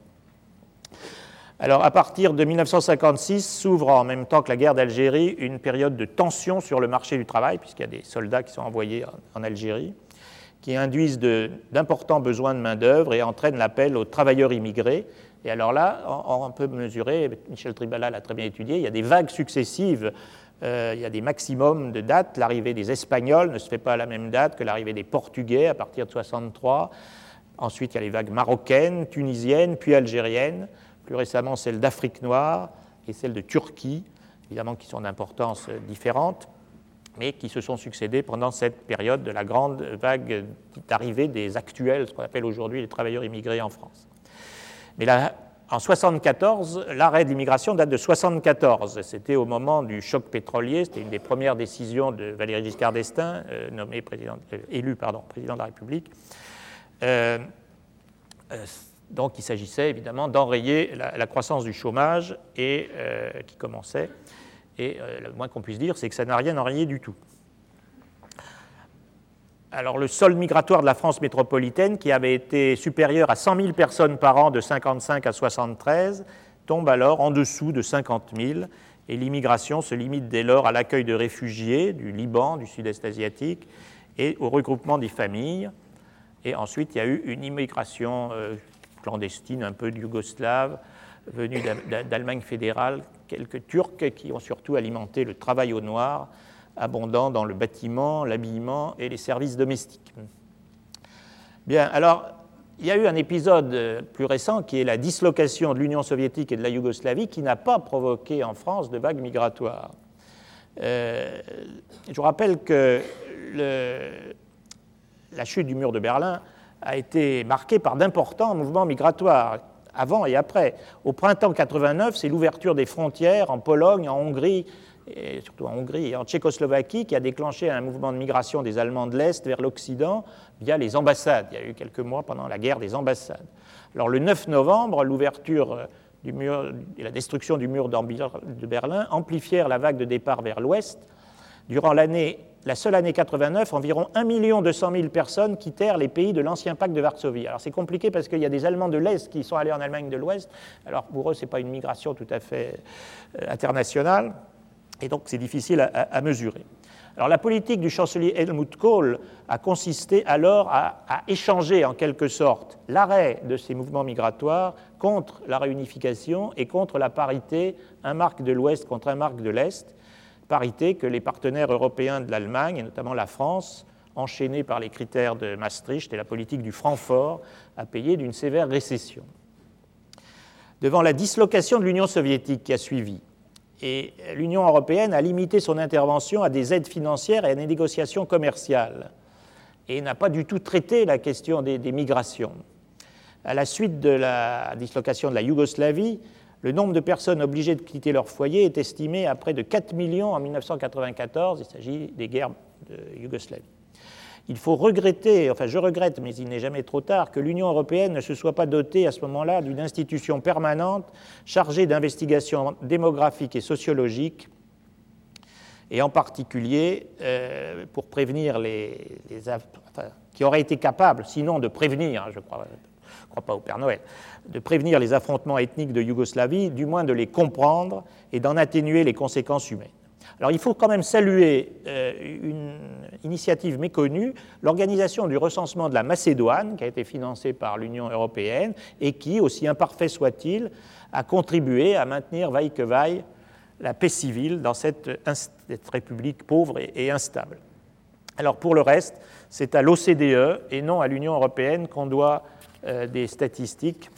Alors, à partir de mille neuf cent cinquante-six, s'ouvre en même temps que la guerre d'Algérie une période de tension sur le marché du travail, puisqu'il y a des soldats qui sont envoyés en Algérie, qui induisent de, d'importants besoins de main-d'œuvre et entraînent l'appel aux travailleurs immigrés. Et alors là, on, on peut mesurer, Michel Tribala l'a très bien étudié, il y a des vagues successives, euh, il y a des maximums de dates. L'arrivée des Espagnols ne se fait pas à la même date que l'arrivée des Portugais à partir de soixante-trois. Ensuite, il y a les vagues marocaines, tunisiennes, puis algériennes. Plus récemment, celle d'Afrique noire et celle de Turquie, évidemment qui sont d'importance différente, mais qui se sont succédées pendant cette période de la grande vague d'arrivée des actuels, ce qu'on appelle aujourd'hui les travailleurs immigrés en France. Mais là, en soixante-quatorze, l'arrêt de l'immigration date de soixante-quatorze. C'était au moment du choc pétrolier, c'était une des premières décisions de Valéry Giscard d'Estaing, euh, nommé président, euh, élu pardon, président de la République. Euh, euh, donc il s'agissait évidemment d'enrayer la, la croissance du chômage et, euh, qui commençait. Et euh, le moins qu'on puisse dire, c'est que ça n'a rien enrayé du tout. Alors, le solde migratoire de la France métropolitaine, qui avait été supérieur à cent mille personnes par an de cinquante-cinq à soixante-treize, tombe alors en dessous de cinquante mille, et l'immigration se limite dès lors à l'accueil de réfugiés du Liban, du Sud-Est asiatique, et au regroupement des familles. Et ensuite, il y a eu une immigration euh, clandestine, un peu yougoslave, venue d'Allemagne fédérale, quelques Turcs qui ont surtout alimenté le travail au noir, abondant dans le bâtiment, l'habillement et les services domestiques. Bien, alors, il y a eu un épisode plus récent qui est la dislocation de l'Union soviétique et de la Yougoslavie qui n'a pas provoqué en France de vagues migratoires. Euh, je vous rappelle que le, la chute du mur de Berlin a été marquée par d'importants mouvements migratoires, avant et après. Au printemps quatre-vingt-neuf, c'est l'ouverture des frontières en Pologne, en Hongrie, et surtout en Hongrie et en Tchécoslovaquie, qui a déclenché un mouvement de migration des Allemands de l'Est vers l'Occident via les ambassades. Il y a eu quelques mois pendant la guerre des ambassades. Alors le neuf novembre, l'ouverture du mur et la destruction du mur de Berlin amplifièrent la vague de départ vers l'Ouest. Durant l'année, la seule année quatre-vingt-neuf, environ un million deux cent mille personnes quittèrent les pays de l'ancien pacte de Varsovie. Alors c'est compliqué parce qu'il y a des Allemands de l'Est qui sont allés en Allemagne de l'Ouest. Alors pour eux, ce n'est pas une migration tout à fait euh, internationale. Et donc, c'est difficile à, à mesurer. Alors, la politique du chancelier Helmut Kohl a consisté alors à, à échanger, en quelque sorte, l'arrêt de ces mouvements migratoires contre la réunification et contre la parité, un marque de l'Ouest contre un marque de l'Est, parité que les partenaires européens de l'Allemagne, et notamment la France, enchaînés par les critères de Maastricht et la politique du Francfort, a payé d'une sévère récession. Devant la dislocation de l'Union soviétique qui a suivi, et l'Union européenne a limité son intervention à des aides financières et à des négociations commerciales et n'a pas du tout traité la question des, des migrations. À la suite de la dislocation de la Yougoslavie, le nombre de personnes obligées de quitter leur foyer est estimé à près de quatre millions en mille neuf cent quatre-vingt-quatorze. Il s'agit des guerres de Yougoslavie. il faut regretter, enfin je regrette, mais il n'est jamais trop tard, que l'Union européenne ne se soit pas dotée à ce moment-là d'une institution permanente chargée d'investigations démographiques et sociologiques, et en particulier euh, pour prévenir les, les enfin, qui aurait été capable, sinon de prévenir, hein, je crois, je crois pas au Père Noël, de prévenir les affrontements ethniques de Yougoslavie, du moins de les comprendre et d'en atténuer les conséquences humaines. Alors il faut quand même saluer euh, une initiative méconnue, l'organisation du recensement de la Macédoine, qui a été financée par l'Union européenne et qui, aussi imparfait soit-il, a contribué à maintenir vaille que vaille la paix civile dans cette, cette république pauvre et, et instable. Alors pour le reste, c'est à l'O C D E et non à l'Union européenne qu'on doit euh, des statistiques.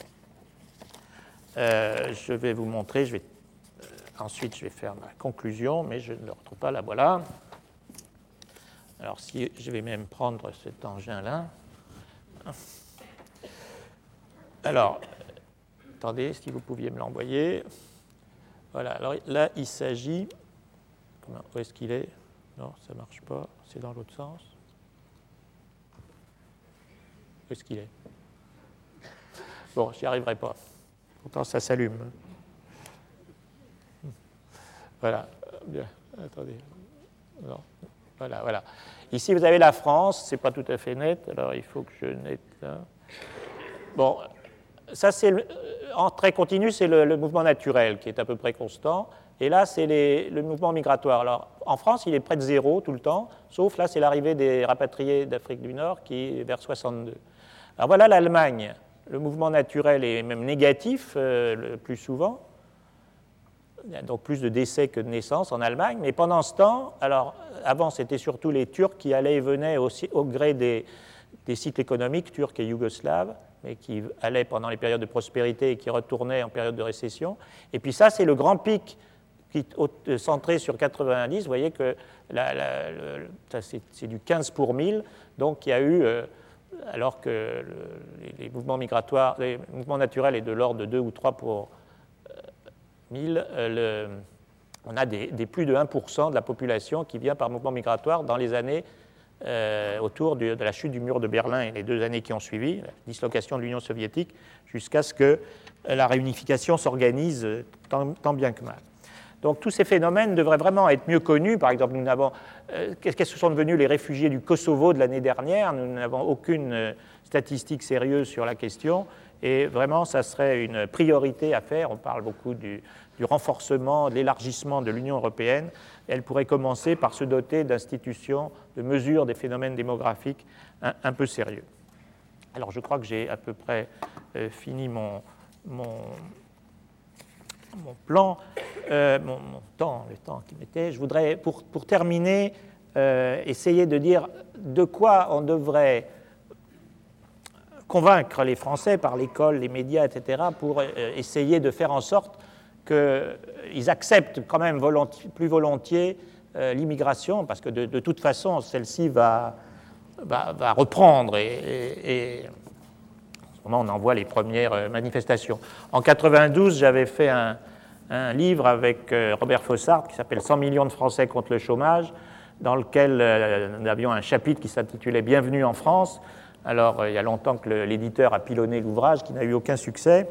Euh, je vais vous montrer, je vais, euh, ensuite je vais faire ma conclusion, mais je ne le retrouve pas, la voilà. Alors si je vais même prendre cet engin-là. Alors, attendez, si vous pouviez me l'envoyer. Voilà, alors là, il s'agit... Où est-ce qu'il est? Non, ça ne marche pas, c'est dans l'autre sens. Où est-ce qu'il est? Bon, j'y arriverai pas. Pourtant, ça s'allume. Voilà, bien, attendez. Non. Voilà, voilà. Ici, vous avez la France, ce n'est pas tout à fait net, alors il faut que je nette là. Bon, ça, c'est le, en trait continu, c'est le, le mouvement naturel qui est à peu près constant. Et là, c'est les, le mouvement migratoire. Alors, en France, il est près de zéro tout le temps, sauf là, c'est l'arrivée des rapatriés d'Afrique du Nord qui est vers soixante-deux. Alors voilà l'Allemagne. Le mouvement naturel est même négatif euh, le plus souvent. Il y a donc plus de décès que de naissances en Allemagne. Mais pendant ce temps, alors avant, c'était surtout les Turcs qui allaient et venaient aussi au gré des, des cycles économiques, turcs et yougoslaves, mais qui allaient pendant les périodes de prospérité et qui retournaient en période de récession. Et puis ça, c'est le grand pic qui est centré sur quatre-vingt-dix. Vous voyez que la, la, le, ça, c'est, c'est du quinze pour mille. Donc il y a eu, euh, alors que le, les, les mouvements migratoires, les mouvements naturels est de l'ordre de deux ou trois pour mille, euh, le, on a des, des plus de un pour cent de la population qui vient par mouvement migratoire dans les années euh, autour du, de la chute du mur de Berlin et les deux années qui ont suivi, la dislocation de l'Union soviétique, jusqu'à ce que la réunification s'organise tant, tant bien que mal. Donc tous ces phénomènes devraient vraiment être mieux connus. Par exemple, nous n'avons, euh, qu'est-ce que sont devenus les réfugiés du Kosovo de l'année dernière? Nous n'avons aucune euh, statistique sérieuse sur la question. Et vraiment, ça serait une priorité à faire. On parle beaucoup du, du renforcement, de l'élargissement de l'Union européenne. Elle pourrait commencer par se doter d'institutions de mesure des phénomènes démographiques un, un peu sérieux. Alors, je crois que j'ai à peu près euh, fini mon, mon, mon plan, euh, mon, mon temps, le temps qui m'était. Je voudrais, pour, pour terminer, euh, essayer de dire de quoi on devrait convaincre les Français par l'école, les médias, et cetera, pour euh, essayer de faire en sorte qu'ils acceptent quand même volontiers, plus volontiers euh, l'immigration, parce que de, de toute façon, celle-ci va, va, va reprendre et, et, et en ce moment, on en voit les premières manifestations. En quatre-vingt-douze, j'avais fait un, un livre avec euh, Robert Fossard qui s'appelle « cent millions de Français contre le chômage », dans lequel euh, nous avions un chapitre qui s'intitulait « Bienvenue en France ». Alors, euh, il y a longtemps que le, l'éditeur a pilonné l'ouvrage, qui n'a eu aucun succès.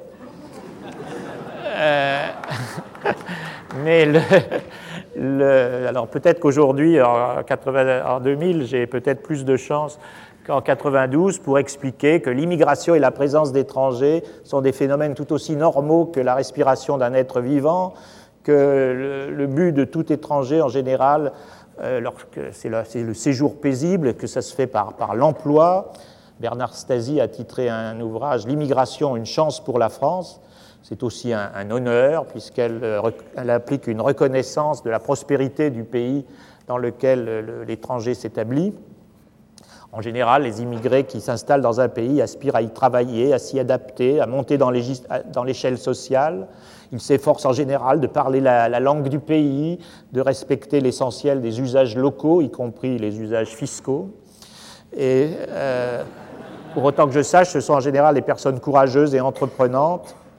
Euh, mais le, le, alors peut-être qu'aujourd'hui, en, en deux mille, j'ai peut-être plus de chance qu'en quatre-vingt-douze pour expliquer que l'immigration et la présence d'étrangers sont des phénomènes tout aussi normaux que la respiration d'un être vivant, que le, le but de tout étranger en général, euh, lorsque c'est, le, c'est le séjour paisible, que ça se fait par, par l'emploi. Bernard Stasi a titré un ouvrage « L'immigration, une chance pour la France ». C'est aussi un, un honneur, puisqu'elle elle implique une reconnaissance de la prospérité du pays dans lequel le, l'étranger s'établit. En général, les immigrés qui s'installent dans un pays aspirent à y travailler, à s'y adapter, à monter dans, les, dans l'échelle sociale. Ils s'efforcent en général de parler la, la langue du pays, de respecter l'essentiel des usages locaux, y compris les usages fiscaux. Et euh, pour autant que je sache, ce sont en général des personnes courageuses et entreprenantes.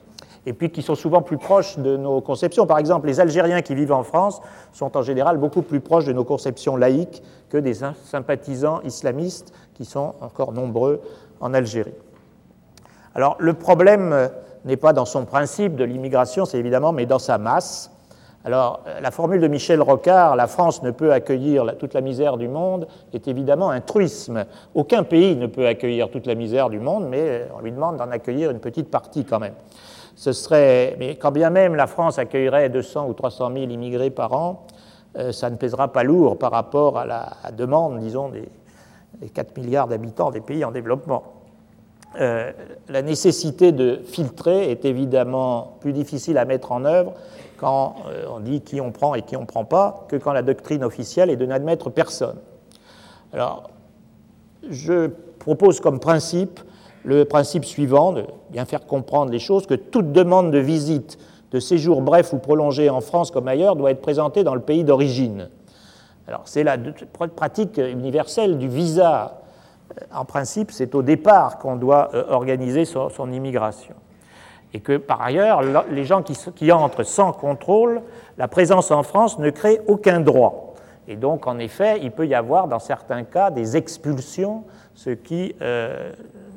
et puis qui sont souvent plus proches de nos conceptions. Par exemple, les Algériens qui vivent en France sont en général beaucoup plus proches de nos conceptions laïques que des sympathisants islamistes qui sont encore nombreux en Algérie. Alors, le problème n'est pas dans son principe de l'immigration, c'est évidemment, mais dans sa masse. Alors, la formule de Michel Rocard, « La France ne peut accueillir toute la misère du monde », est évidemment un truisme. Aucun pays ne peut accueillir toute la misère du monde, mais on lui demande d'en accueillir une petite partie quand même. Ce serait, mais quand bien même la France accueillerait deux cents ou trois cent mille immigrés par an, euh, ça ne pèsera pas lourd par rapport à la à demande, disons, des, des quatre milliards d'habitants des pays en développement. Euh, la nécessité de filtrer est évidemment plus difficile à mettre en œuvre quand euh, on dit qui on prend et qui on ne prend pas, que quand la doctrine officielle est de n'admettre personne. Alors, je propose comme principe le principe suivant, de bien faire comprendre les choses, que toute demande de visite, de séjour bref ou prolongé en France comme ailleurs, doit être présentée dans le pays d'origine. Alors, c'est la pratique universelle du visa. En principe, c'est au départ qu'on doit organiser son, son immigration. Et que, par ailleurs, les gens qui, qui entrent sans contrôle, la présence en France ne crée aucun droit. Et donc, en effet, il peut y avoir, dans certains cas, des expulsions, ce qui euh,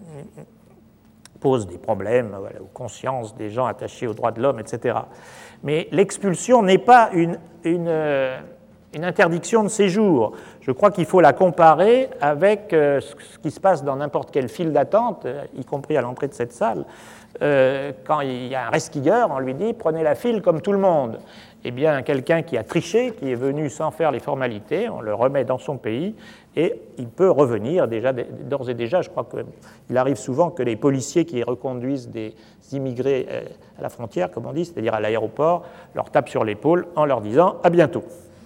pose des problèmes voilà, aux consciences des gens attachés aux droits de l'homme, et cetera. Mais l'expulsion n'est pas une, une, une interdiction de séjour. Je crois qu'il faut la comparer avec euh, ce qui se passe dans n'importe quelle file d'attente, y compris à l'entrée de cette salle. Euh, quand il y a un resquilleur, on lui dit « prenez la file comme tout le monde ». Eh bien, quelqu'un qui a triché, qui est venu sans faire les formalités, on le remet dans son pays et il peut revenir. Déjà, d'ores et déjà, je crois qu'il arrive souvent que les policiers qui reconduisent des immigrés à la frontière, comme on dit, c'est-à-dire à l'aéroport, leur tapent sur l'épaule en leur disant « à bientôt ».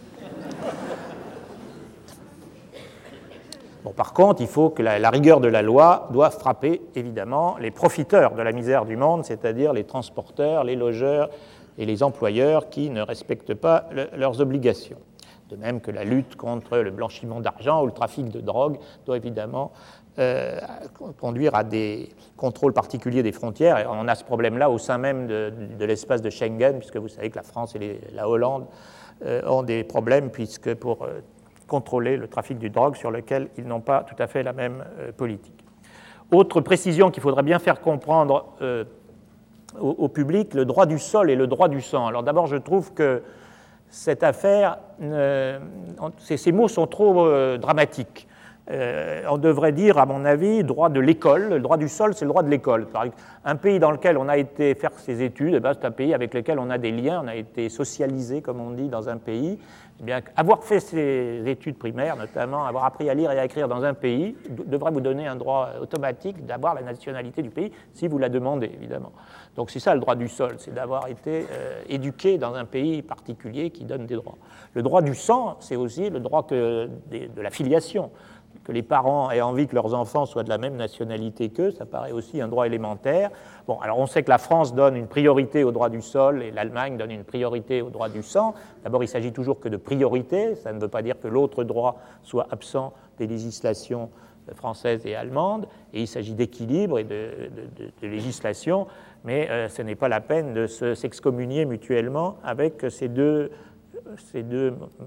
Bon, par contre, il faut que la, la rigueur de la loi doit frapper, évidemment, les profiteurs de la misère du monde, c'est-à-dire les transporteurs, les logeurs et les employeurs qui ne respectent pas le, leurs obligations. De même que la lutte contre le blanchiment d'argent ou le trafic de drogue doit évidemment euh, conduire à des contrôles particuliers des frontières. Et on a ce problème-là au sein même de, de l'espace de Schengen, puisque vous savez que la France et les, la Hollande euh, ont des problèmes, puisque pour euh, contrôler le trafic de drogue sur lequel ils n'ont pas tout à fait la même euh, politique. Autre précision qu'il faudrait bien faire comprendre euh, au, au public, le droit du sol et le droit du sang. Alors d'abord, je trouve que cette affaire, euh, ces, ces mots sont trop euh, dramatiques. Euh, on devrait dire, à mon avis, droit de l'école. Le droit du sol, c'est le droit de l'école. Un pays dans lequel on a été faire ses études, eh bien, c'est un pays avec lequel on a des liens, on a été socialisé, comme on dit, dans un pays. Eh bien, avoir fait ses études primaires, notamment, avoir appris à lire et à écrire dans un pays, devrait vous donner un droit automatique d'avoir la nationalité du pays, si vous la demandez, évidemment. Donc c'est ça le droit du sol, c'est d'avoir été euh, éduqué dans un pays particulier qui donne des droits. Le droit du sang, c'est aussi le droit que, de, de la filiation. Que les parents aient envie que leurs enfants soient de la même nationalité qu'eux, ça paraît aussi un droit élémentaire. Bon, alors on sait que la France donne une priorité au droit du sol et l'Allemagne donne une priorité au droit du sang. D'abord, il ne s'agit toujours que de priorité, ça ne veut pas dire que l'autre droit soit absent des législations françaises et allemandes, et il s'agit d'équilibre et de, de, de, de législation, mais euh, ce n'est pas la peine de se, s'excommunier mutuellement avec ces deux, ces deux euh,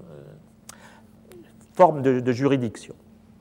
formes de, de juridiction.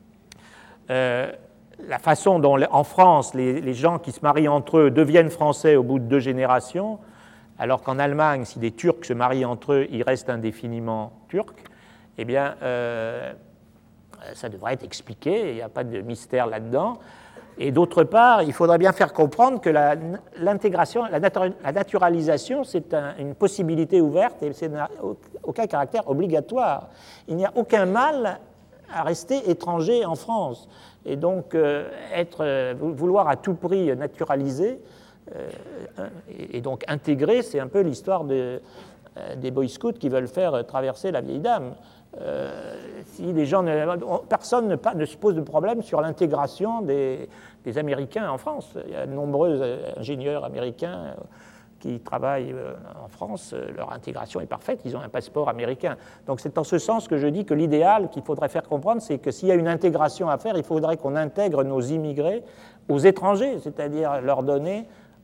Euh, la façon dont, en France, les, les gens qui se marient entre eux deviennent français au bout de deux générations, alors qu'en Allemagne, si des Turcs se marient entre eux, ils restent indéfiniment turcs, eh bien, euh, ça devrait être expliqué, il n'y a pas de mystère là-dedans. Et d'autre part, il faudrait bien faire comprendre que la, l'intégration, la, natu- la naturalisation, c'est un, une possibilité ouverte et c'est n'a aucun caractère obligatoire. Il n'y a aucun mal à rester étranger en France. Et donc, euh, être, euh, vouloir à tout prix naturaliser euh, et, et donc intégrer, c'est un peu l'histoire de, euh, des Boy Scouts qui veulent faire traverser la vieille dame. Euh, si les gens ne, personne ne, ne se pose de problème sur l'intégration des, des Américains en France. Il y a de nombreux ingénieurs américains qui travaillent en France, leur intégration est parfaite, ils ont un passeport américain. Donc c'est en ce sens que je dis que l'idéal qu'il faudrait faire comprendre, c'est que s'il y a une intégration à faire, il faudrait qu'on intègre nos immigrés aux étrangers, c'est-à-dire leur donner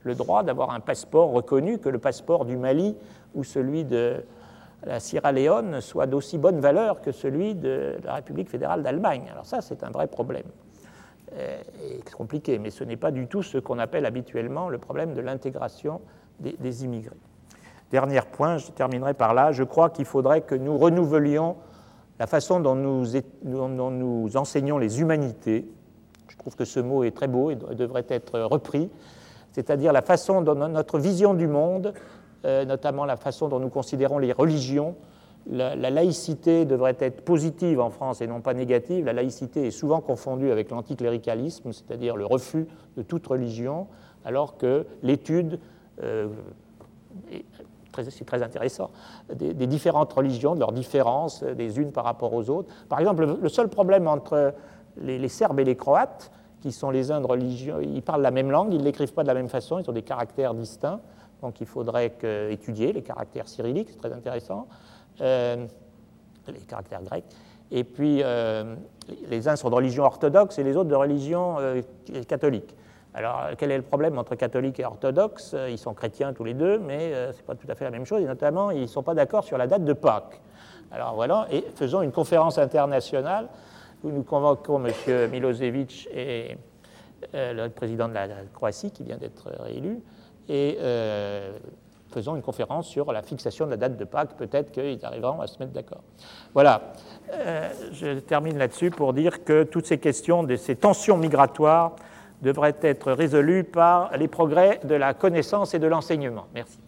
le droit d'avoir un passeport reconnu, que le passeport du Mali ou celui de la Sierra Leone soit d'aussi bonne valeur que celui de la République fédérale d'Allemagne. Alors ça, c'est un vrai problème. Et c'est compliqué, mais ce n'est pas du tout ce qu'on appelle habituellement le problème de l'intégration des, des immigrés. Dernier point, je terminerai par là, je crois qu'il faudrait que nous renouvelions la façon dont nous, dont nous enseignons les humanités. Je trouve que ce mot est très beau et devrait être repris, c'est-à-dire la façon dont notre vision du monde, euh, notamment la façon dont nous considérons les religions. La, la laïcité devrait être positive en France et non pas négative. La laïcité est souvent confondue avec l'anticléricalisme, c'est-à-dire le refus de toute religion, alors que l'étude, euh, c'est très intéressant, des, des différentes religions, de leurs différences des unes par rapport aux autres. Par exemple, le, le seul problème entre les, les Serbes et les Croates, qui sont les uns de religion, ils parlent la même langue, ils ne l'écrivent pas de la même façon, ils ont des caractères distincts, donc il faudrait que, étudier les caractères cyrilliques, c'est très intéressant. Euh, les caractères grecs, et puis euh, les uns sont de religion orthodoxe et les autres de religion euh, catholique. Alors, quel est le problème entre catholiques et orthodoxes? Ils sont chrétiens tous les deux, mais euh, ce n'est pas tout à fait la même chose, et notamment, ils ne sont pas d'accord sur la date de Pâques. Alors voilà, et faisons une conférence internationale où nous convoquons M. Milosevic et euh, le président de la, la Croatie, qui vient d'être réélu, et euh, faisons une conférence sur la fixation de la date de Pâques. Peut-être qu'ils arriveront à se mettre d'accord. Voilà. Euh, je termine là-dessus pour dire que toutes ces questions de ces tensions migratoires devraient être résolues par les progrès de la connaissance et de l'enseignement. Merci.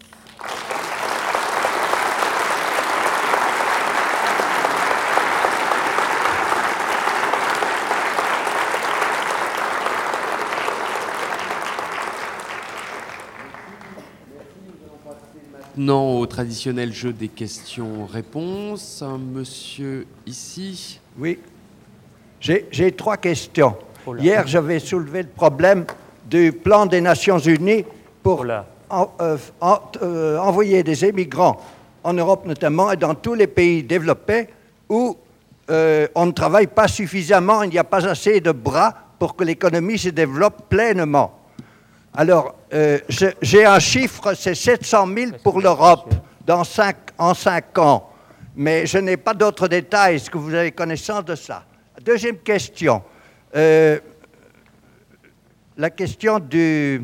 Maintenant, au traditionnel jeu des questions-réponses. Monsieur ici. Oui. J'ai trois questions. Oh Hier, j'avais soulevé le problème du plan des Nations Unies pour oh en, euh, en, euh, envoyer des émigrants en Europe notamment et dans tous les pays développés où euh, on ne travaille pas suffisamment, il n'y a pas assez de bras pour que l'économie se développe pleinement. Alors, euh, j'ai un chiffre, c'est sept cent mille pour l'Europe dans cinq, en cinq ans, mais je n'ai pas d'autres détails. Est-ce que vous avez connaissance de ça? Deuxième question, euh, la question du...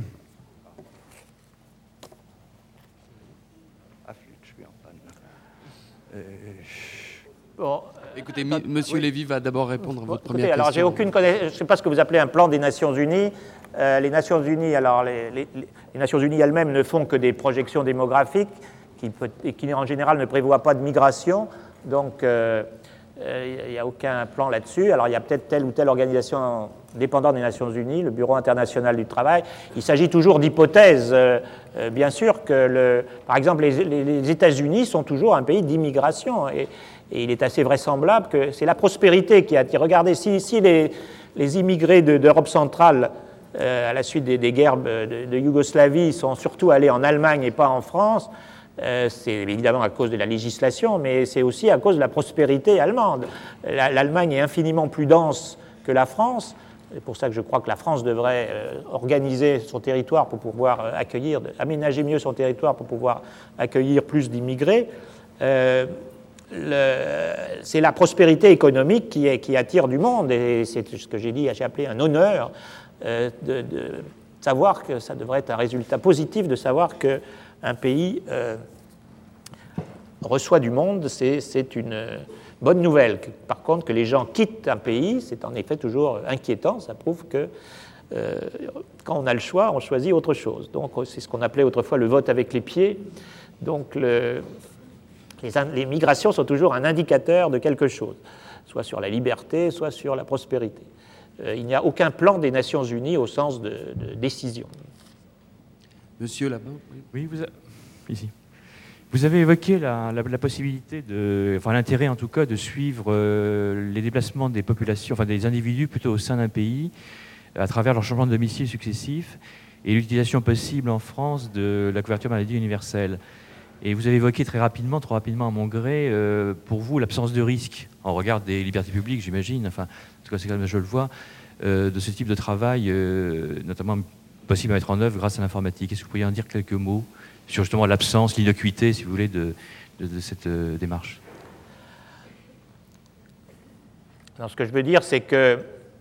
Ah, je suis en panne. Euh... Bon, Écoutez, euh, Monsieur oui. Lévy va d'abord répondre à votre Écoutez, première alors, question. J'ai aucune connaissance, je ne sais pas ce que vous appelez un plan des Nations Unies. Euh, les Nations Unies, alors les, les, les Nations Unies elles-mêmes ne font que des projections démographiques qui, peut, et qui en général ne prévoient pas de migration, donc il euh, n'y euh, a aucun plan là-dessus. Alors il y a peut-être telle ou telle organisation dépendante des Nations Unies, le Bureau international du travail. Il s'agit toujours d'hypothèses. Euh, euh, bien sûr que, le, par exemple, les, les, les États-Unis sont toujours un pays d'immigration et, et il est assez vraisemblable que c'est la prospérité qui attire. Regardez, si, si les, les immigrés de, d'Europe centrale Euh, à la suite des, des guerres de, de Yougoslavie, sont surtout allés en Allemagne et pas en France. Euh, c'est évidemment à cause de la législation, mais c'est aussi à cause de la prospérité allemande. La, L'Allemagne est infiniment plus dense que la France. C'est pour ça que je crois que la France devrait euh, organiser son territoire pour pouvoir euh, accueillir, aménager mieux son territoire pour pouvoir accueillir plus d'immigrés. Euh, Le, c'est la prospérité économique qui, est, qui attire du monde, et c'est ce que j'ai dit, j'ai appelé un honneur euh, de, de savoir que ça devrait être un résultat positif de savoir qu'un pays euh, reçoit du monde, c'est, c'est une bonne nouvelle. Par contre, que les gens quittent un pays, c'est en effet toujours inquiétant, ça prouve que euh, quand on a le choix, on choisit autre chose. Donc c'est ce qu'on appelait autrefois le vote avec les pieds. Donc le... Les, les migrations sont toujours un indicateur de quelque chose, soit sur la liberté, soit sur la prospérité. Euh, il n'y a aucun plan des Nations Unies au sens de, de décision. Monsieur là-bas. Oui, oui vous, a... Ici. Vous avez évoqué la, la, la possibilité, de, enfin l'intérêt en tout cas, de suivre euh, les déplacements des populations, enfin des individus plutôt au sein d'un pays, à travers leur changement de domicile successif, et l'utilisation possible en France de la couverture maladie universelle. Et vous avez évoqué très rapidement, trop rapidement à mon gré, euh, pour vous, l'absence de risque, en regard des libertés publiques, j'imagine, enfin, en tout cas, c'est comme je le vois, euh, de ce type de travail, euh, notamment possible à mettre en œuvre grâce à l'informatique. Est-ce que vous pourriez en dire quelques mots sur justement l'absence, l'innocuité, si vous voulez, de, de, de cette euh, démarche? Alors, ce que je veux dire, c'est que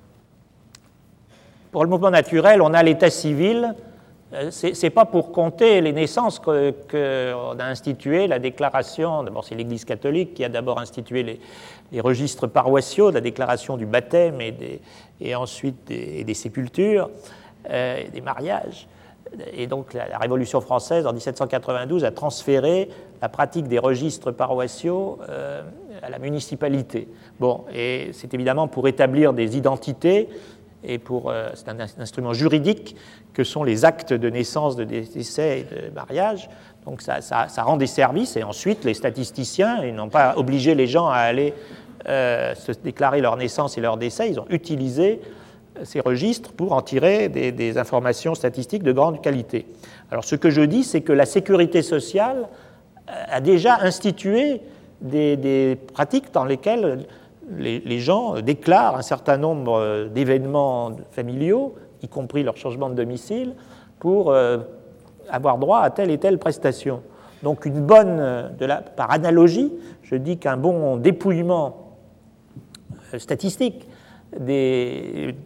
pour le mouvement naturel, on a l'état civil. Ce n'est pas pour compter les naissances qu'on que a institué la déclaration. D'abord, c'est l'Église catholique qui a d'abord institué les, les registres paroissiaux, la déclaration du baptême et, des, et ensuite des, des sépultures, euh, des mariages. Et donc, la, la Révolution française, en dix-sept cent quatre-vingt-douze, a transféré la pratique des registres paroissiaux euh, à la municipalité. Bon, et c'est évidemment pour établir des identités. Et pour, euh, c'est un, un instrument juridique que sont les actes de naissance, de décès et de mariage. Donc ça, ça, ça rend des services. Et ensuite, les statisticiens, ils n'ont pas obligé les gens à aller euh, se déclarer leur naissance et leur décès. Ils ont utilisé ces registres pour en tirer des, des informations statistiques de grande qualité. Alors ce que je dis, c'est que la sécurité sociale a déjà institué des, des pratiques dans lesquelles Les, les gens déclarent un certain nombre d'événements familiaux, y compris leur changement de domicile, pour euh, avoir droit à telle et telle prestation. Donc, une bonne, de la, par analogie, je dis qu'un bon dépouillement statistique des,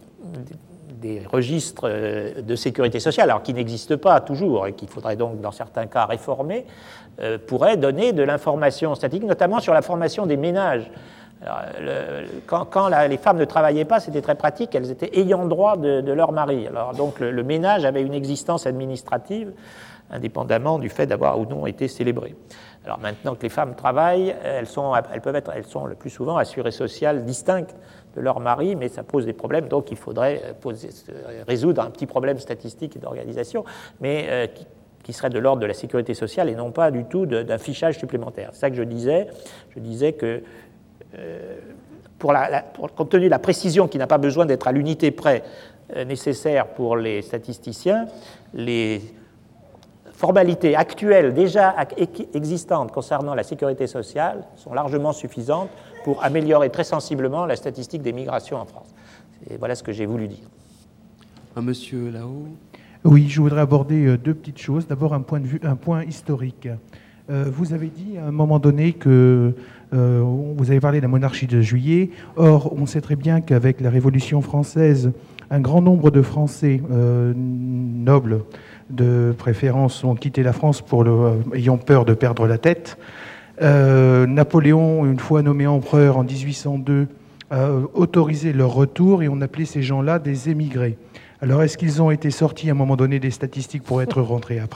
des registres de sécurité sociale, alors qui n'existent pas toujours et qu'il faudrait donc, dans certains cas, réformer, euh, pourrait donner de l'information statistique, notamment sur la formation des ménages. Alors, le, quand, quand la, les femmes ne travaillaient pas, c'était très pratique, elles étaient ayant droit de, de leur mari. Alors, donc le, le ménage avait une existence administrative, indépendamment du fait d'avoir ou non été célébré. Alors maintenant que les femmes travaillent, elles sont, elles peuvent être, elles sont le plus souvent assurées sociales distinctes de leur mari, mais ça pose des problèmes, donc il faudrait poser, résoudre un petit problème statistique et d'organisation, mais euh, qui, qui serait de l'ordre de la sécurité sociale et non pas du tout de, d'un fichage supplémentaire. C'est ça que je disais. Je disais que Euh, pour la, la, pour, compte tenu de la précision qui n'a pas besoin d'être à l'unité près euh, nécessaire pour les statisticiens, les formalités actuelles déjà existantes concernant la sécurité sociale sont largement suffisantes pour améliorer très sensiblement la statistique des migrations en France. Et voilà ce que j'ai voulu dire. Un monsieur là-haut. Oui, je voudrais aborder deux petites choses. D'abord, un point de vue, un point historique. Euh, vous avez dit à un moment donné que euh, vous avez parlé de la monarchie de Juillet. Or, on sait très bien qu'avec la Révolution française, un grand nombre de Français euh, nobles de préférence ont quitté la France pour le, euh, ayant peur de perdre la tête. Euh, Napoléon, une fois nommé empereur en dix-huit cent deux, a autorisé leur retour et on appelait ces gens-là des émigrés. Alors, est-ce qu'ils ont été sortis à un moment donné des statistiques pour être rentrés après ?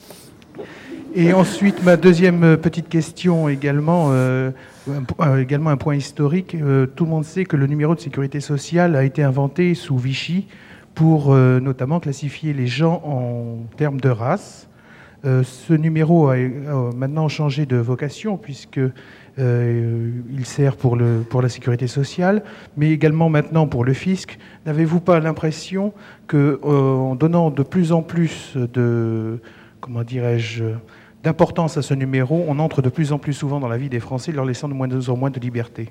Et ensuite, ma deuxième petite question également, euh, un, également un point historique. Euh, tout le monde sait que le numéro de sécurité sociale a été inventé sous Vichy pour euh, notamment classifier les gens en termes de race. Euh, ce numéro a, a maintenant changé de vocation puisque euh, il sert pour, le, pour la sécurité sociale, mais également maintenant pour le fisc. N'avez-vous pas l'impression que, euh, en donnant de plus en plus de, comment dirais-je, d'importance à ce numéro, on entre de plus en plus souvent dans la vie des Français, leur laissant de moins en moins de liberté?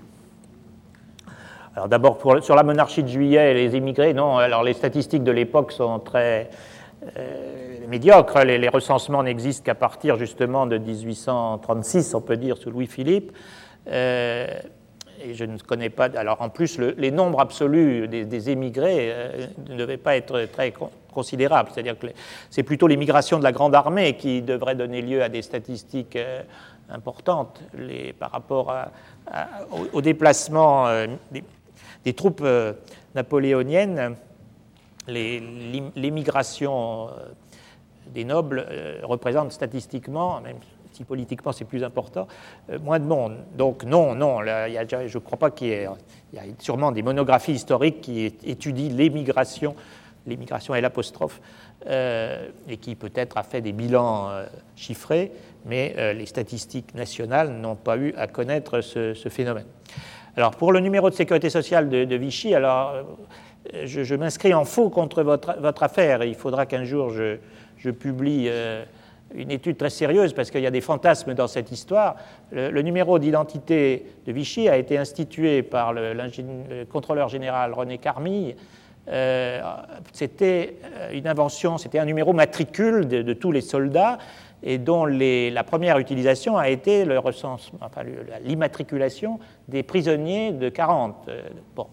Alors d'abord, pour, sur la monarchie de Juillet et les immigrés, non. Alors les statistiques de l'époque sont très euh, médiocres. Les, les recensements n'existent qu'à partir justement de dix-huit cent trente-six, on peut dire, sous Louis-Philippe. Euh, et je ne connais pas... Alors en plus, le, les nombres absolus des, des émigrés euh, ne devaient pas être très considérables. C'est-à-dire que les, c'est plutôt l'émigration de la Grande Armée qui devrait donner lieu à des statistiques euh, importantes les, par rapport à, à, au, au déplacement euh, des, des troupes euh, napoléoniennes. Les, l'émigration euh, des nobles euh, représente statistiquement, même si politiquement c'est plus important, euh, moins de monde. Donc non, non, là, y a, je ne crois pas qu'il y ait... Il y a sûrement des monographies historiques qui étudient l'émigration, l'émigration et l'apostrophe, euh, et qui peut-être a fait des bilans euh, chiffrés, mais euh, les statistiques nationales n'ont pas eu à connaître ce, ce phénomène. Alors pour le numéro de sécurité sociale de, de Vichy, alors euh, je, je m'inscris en faux contre votre, votre affaire, et il faudra qu'un jour je, je publie euh, une étude très sérieuse, parce qu'il y a des fantasmes dans cette histoire. Le, le numéro d'identité de Vichy a été institué par le, le contrôleur général René Carmille euh, c'était une invention, c'était un numéro matricule de, de tous les soldats, et dont les, la première utilisation a été le recensement, enfin, l'immatriculation des prisonniers de quarante. Bon.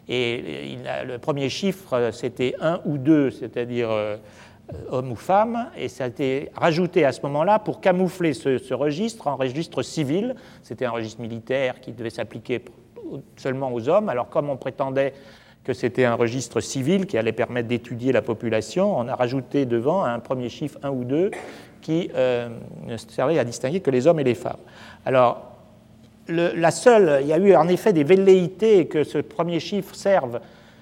Et il a, le premier chiffre, c'était un ou deux, c'est-à-dire euh, homme ou femme, et ça a été rajouté à ce moment-là pour camoufler ce, ce registre en registre civil. C'était un registre militaire qui devait s'appliquer seulement aux hommes. Alors comme on prétendait que c'était un registre civil qui allait permettre d'étudier la population, on a rajouté devant un premier chiffre un ou deux qui euh, ne servait à distinguer que les hommes et les femmes. Alors, le, la seule, il y a eu en effet des velléités que ce premier chiffre serve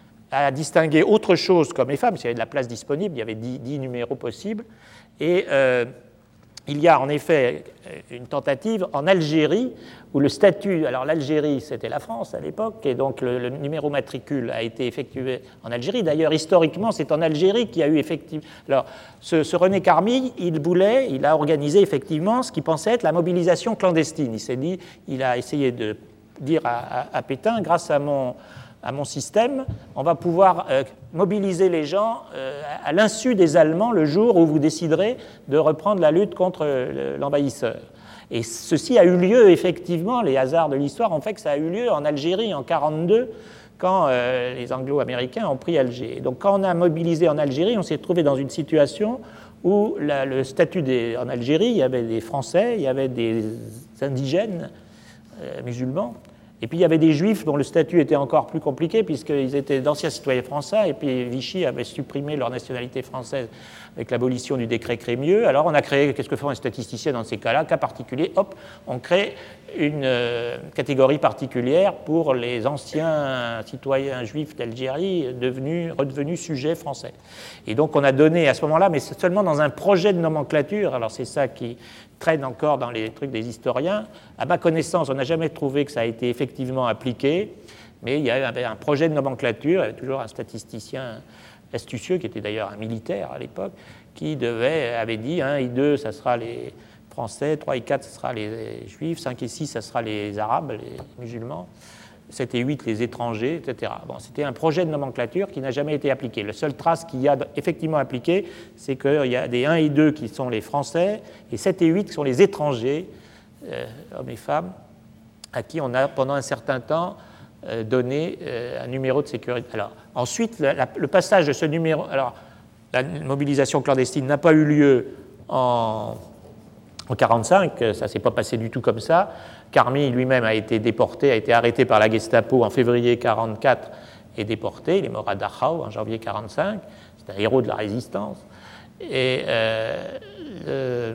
à distinguer autre chose comme les femmes, parce qu'il y avait de la place disponible, il y avait dix, dix numéros possibles, et euh, il y a en effet une tentative en Algérie où le statut, alors l'Algérie c'était la France à l'époque, et donc le, le numéro matricule a été effectué en Algérie. D'ailleurs, historiquement, c'est en Algérie qu'il y a eu effectivement. Alors, ce, ce René Carmi, il voulait, il a organisé effectivement ce qu'il pensait être la mobilisation clandestine. Il s'est dit, il a essayé de dire à, à, à Pétain, grâce à mon à mon système, on va pouvoir euh, mobiliser les gens euh, à l'insu des Allemands le jour où vous déciderez de reprendre la lutte contre euh, l'envahisseur. Et ceci a eu lieu, effectivement, les hasards de l'histoire ont fait que ça a eu lieu en Algérie en mille neuf cent quarante-deux, quand euh, les Anglo-Américains ont pris Alger. Et donc quand on a mobilisé en Algérie, on s'est trouvé dans une situation où la, le statut des, en Algérie, il y avait des Français, il y avait des indigènes euh, musulmans, et puis il y avait des Juifs dont le statut était encore plus compliqué puisqu'ils étaient d'anciens citoyens français et puis Vichy avait supprimé leur nationalité française avec l'abolition du décret Crémieux. Alors on a créé, qu'est-ce que font les statisticiens dans ces cas-là? Cas particulier, hop, on crée une euh, catégorie particulière pour les anciens citoyens juifs d'Algérie devenus, redevenus sujets français. Et donc on a donné à ce moment-là, mais seulement dans un projet de nomenclature, alors c'est ça qui traîne encore dans les trucs des historiens. À ma connaissance, on n'a jamais trouvé que ça a été effectivement appliqué, mais il y avait un projet de nomenclature, il y avait toujours un statisticien astucieux, qui était d'ailleurs un militaire à l'époque, qui devait, avait dit un et deux, ça sera les Français, trois et quatre, ça sera les Juifs, cinq et six, ça sera les Arabes, les musulmans, sept et huit, les étrangers, et cetera. Bon, c'était un projet de nomenclature qui n'a jamais été appliqué. La seule trace qu'il y a effectivement appliquée, c'est qu'il y a des un et deux qui sont les Français, et sept et huit qui sont les étrangers, euh, hommes et femmes, à qui on a, pendant un certain temps, euh, donné euh, un numéro de sécurité. Alors, ensuite, la, la, le passage de ce numéro... Alors, la mobilisation clandestine n'a pas eu lieu en... En mille neuf cent quarante-cinq, ça ne s'est pas passé du tout comme ça. Carmi lui-même a été déporté, a été arrêté par la Gestapo en février mille neuf cent quarante-quatre et déporté. Il est mort à Dachau en janvier mille neuf cent quarante-cinq. C'est un héros de la résistance. Et euh,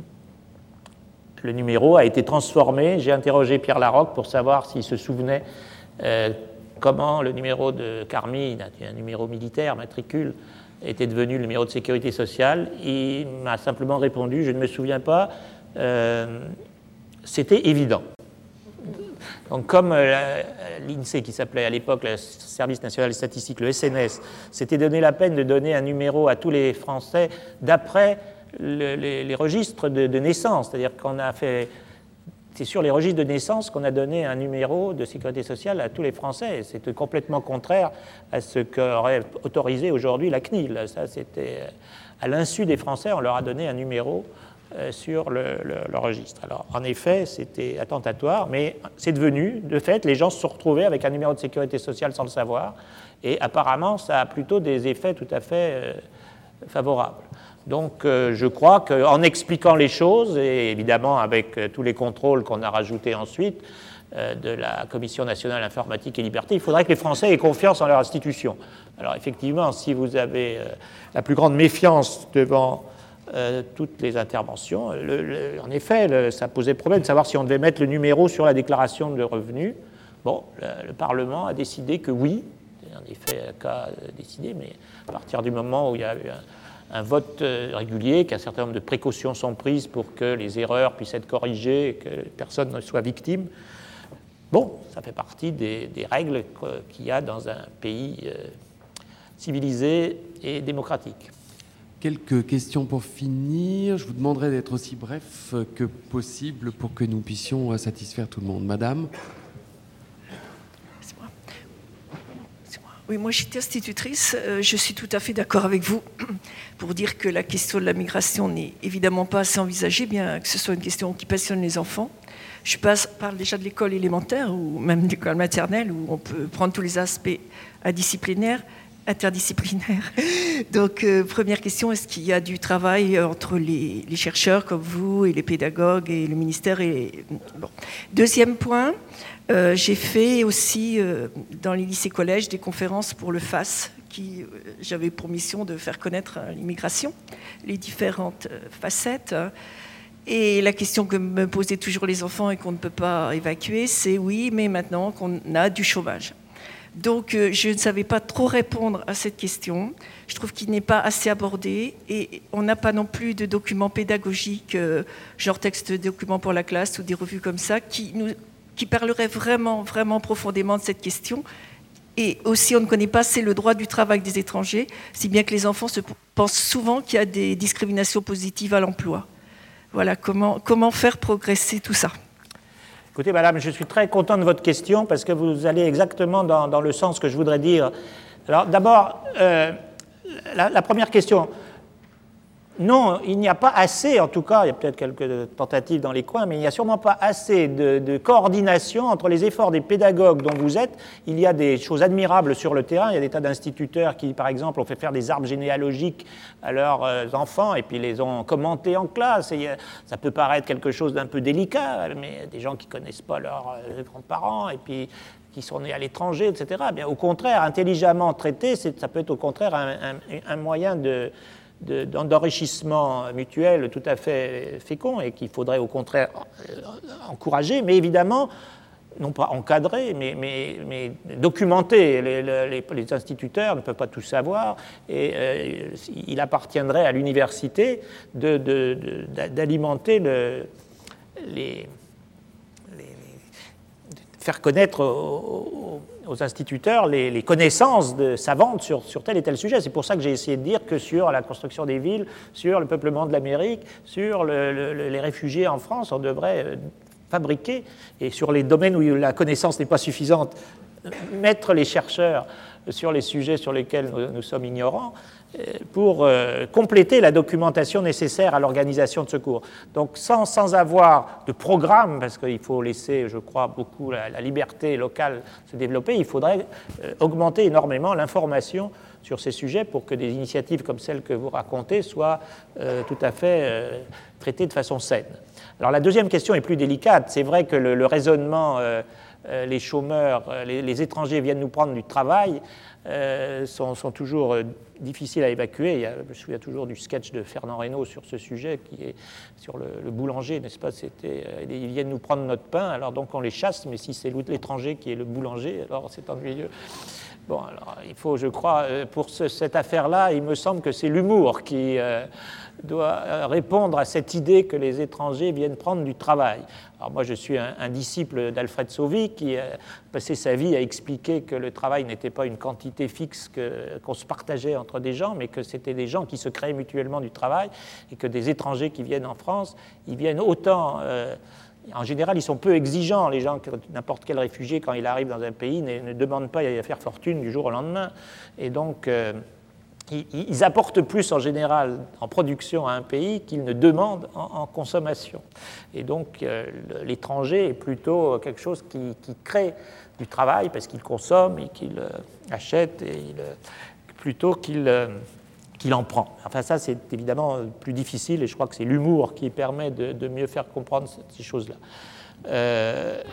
le, le numéro a été transformé. J'ai interrogé Pierre Larocque pour savoir s'il se souvenait euh, comment le numéro de Carmi, un numéro militaire, matricule, était devenu le numéro de sécurité sociale. Il m'a simplement répondu, je ne me souviens pas, euh, c'était évident. Donc comme euh, l'INSEE, qui s'appelait à l'époque le Service national des statistiques, le S N S, s'était donné la peine de donner un numéro à tous les Français d'après le, les, les registres de, de naissance, c'est-à-dire qu'on a fait... C'est sur les registres de naissance qu'on a donné un numéro de sécurité sociale à tous les Français. C'était complètement contraire à ce qu'aurait autorisé aujourd'hui la C N I L. Ça, c'était à l'insu des Français, on leur a donné un numéro sur le, le, le registre. Alors, en effet, c'était attentatoire, mais c'est devenu, de fait, les gens se sont retrouvés avec un numéro de sécurité sociale sans le savoir, et apparemment, ça a plutôt des effets tout à fait euh, favorables. Donc euh, je crois qu'en expliquant les choses, et évidemment avec euh, tous les contrôles qu'on a rajoutés ensuite euh, de la Commission nationale informatique et liberté, il faudrait que les Français aient confiance en leur institution. Alors effectivement, si vous avez euh, la plus grande méfiance devant euh, toutes les interventions, le, le, en effet, le, ça posait problème de savoir si on devait mettre le numéro sur la déclaration de revenus. Bon, le, le Parlement a décidé que oui, en effet, le cas décidé, mais à partir du moment où il y a eu un un vote régulier, qu'un certain nombre de précautions sont prises pour que les erreurs puissent être corrigées et que personne ne soit victime. Bon, ça fait partie des, des règles qu'il y a dans un pays euh, civilisé et démocratique. Quelques questions pour finir. Je vous demanderai d'être aussi bref que possible pour que nous puissions satisfaire tout le monde. Madame ? C'est moi. C'est moi. Oui, moi j'étais institutrice, euh, je suis tout à fait d'accord avec vous pour dire que la question de la migration n'est évidemment pas assez envisagée, bien que ce soit une question qui passionne les enfants. Je passe, parle déjà de l'école élémentaire ou même de l'école maternelle où on peut prendre tous les aspects indisciplinaires, interdisciplinaires. Donc, euh, première question, est-ce qu'il y a du travail entre les, les chercheurs comme vous et les pédagogues et le ministère et... Bon. Deuxième point, euh, j'ai fait aussi euh, dans les lycées-collèges des conférences pour le F A S, qui euh, j'avais pour mission de faire connaître euh, l'immigration, les différentes euh, facettes. Et la question que me posaient toujours les enfants et qu'on ne peut pas évacuer, c'est oui, mais maintenant qu'on a du chômage. Donc, euh, je ne savais pas trop répondre à cette question. Je trouve qu'il n'est pas assez abordé et on n'a pas non plus de documents pédagogiques, euh, genre texte de documents pour la classe ou des revues comme ça, qui, nous, qui parleraient vraiment, vraiment profondément de cette question. Et aussi, on ne connaît pas assez le droit du travail des étrangers, si bien que les enfants se pensent souvent qu'il y a des discriminations positives à l'emploi. Voilà, comment, comment faire progresser tout ça? Écoutez, madame, je suis très content de votre question parce que vous allez exactement dans, dans le sens que je voudrais dire. Alors, d'abord, euh, la, la première question. Non, il n'y a pas assez, en tout cas, il y a peut-être quelques tentatives dans les coins, mais il n'y a sûrement pas assez de, de coordination entre les efforts des pédagogues dont vous êtes. Il y a des choses admirables sur le terrain. Il y a des tas d'instituteurs qui, par exemple, ont fait faire des arbres généalogiques à leurs euh, enfants et puis les ont commentés en classe. Et, euh, ça peut paraître quelque chose d'un peu délicat, mais des gens qui ne connaissent pas leurs euh, grands-parents et puis qui sont nés à l'étranger, et cetera. Bien, au contraire, intelligemment traité, ça peut être au contraire un, un, un moyen de... d'enrichissement mutuel tout à fait fécond et qu'il faudrait au contraire encourager, mais évidemment, non pas encadrer, mais, mais, mais documenter. Les, les, les instituteurs ne peuvent pas tout savoir et euh, il appartiendrait à l'université de, de, de, d'alimenter le, les... faire connaître aux, aux instituteurs les, les connaissances de, savantes sur, sur tel et tel sujet. C'est pour ça que j'ai essayé de dire que sur la construction des villes, sur le peuplement de l'Amérique, sur le, le, les réfugiés en France, on devrait fabriquer, et sur les domaines où la connaissance n'est pas suffisante, mettre les chercheurs sur les sujets sur lesquels nous, nous sommes ignorants, pour euh, compléter la documentation nécessaire à l'organisation de secours. Donc sans, sans avoir de programme, parce qu'il faut laisser, je crois, beaucoup la, la liberté locale se développer, il faudrait euh, augmenter énormément l'information sur ces sujets pour que des initiatives comme celles que vous racontez soient euh, tout à fait euh, traitées de façon saine. Alors la deuxième question est plus délicate. C'est vrai que le, le raisonnement, euh, euh, les chômeurs, les, les étrangers viennent nous prendre du travail, Euh, sont, sont toujours euh, difficiles à évacuer. Il y a, je me souviens toujours du sketch de Fernand Reynaud sur ce sujet, qui est sur le, le boulanger, n'est-ce pas? C'était, euh, ils viennent nous prendre notre pain, alors donc on les chasse, mais si c'est l'étranger qui est le boulanger, alors c'est ennuyeux. Bon, alors il faut, je crois, euh, pour ce, cette affaire-là, il me semble que c'est l'humour qui euh, doit répondre à cette idée que les étrangers viennent prendre du travail. Alors moi, je suis un, un disciple d'Alfred Sauvy qui a passé sa vie à expliquer que le travail n'était pas une quantité fixe que, qu'on se partageait entre des gens, mais que c'était des gens qui se créaient mutuellement du travail et que des étrangers qui viennent en France, ils viennent autant... Euh, en général, ils sont peu exigeants. Les gens, n'importe quel réfugié, quand il arrive dans un pays, ne, ne demande pas à faire fortune du jour au lendemain. Et donc... Euh, ils apportent plus en général en production à un pays qu'ils ne demandent en, en consommation. Et donc euh, l'étranger est plutôt quelque chose qui, qui crée du travail parce qu'il consomme et qu'il euh, achète et il, euh, plutôt qu'il, euh, qu'il en prend. Enfin ça c'est évidemment plus difficile et je crois que c'est l'humour qui permet de, de mieux faire comprendre ces choses-là. Euh,